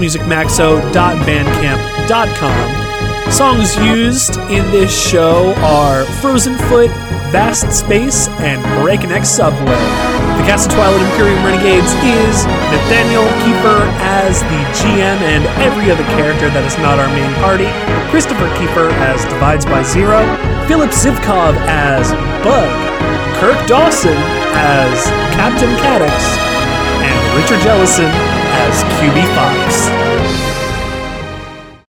levelmusicmaxo.bandcamp.com. Songs used in this show are Frozen Foot, Vast Space, and Breakneck Subway. The cast of Twilight Imperium Renegades is Nathaniel Kiefer as the GM and every other character that is not our main party, Christopher Kiefer as Divides by Zero, Philip Zivkov as Bug, Kirk Dawson as Captain Cadix, and Richard Jellison as QB Fox.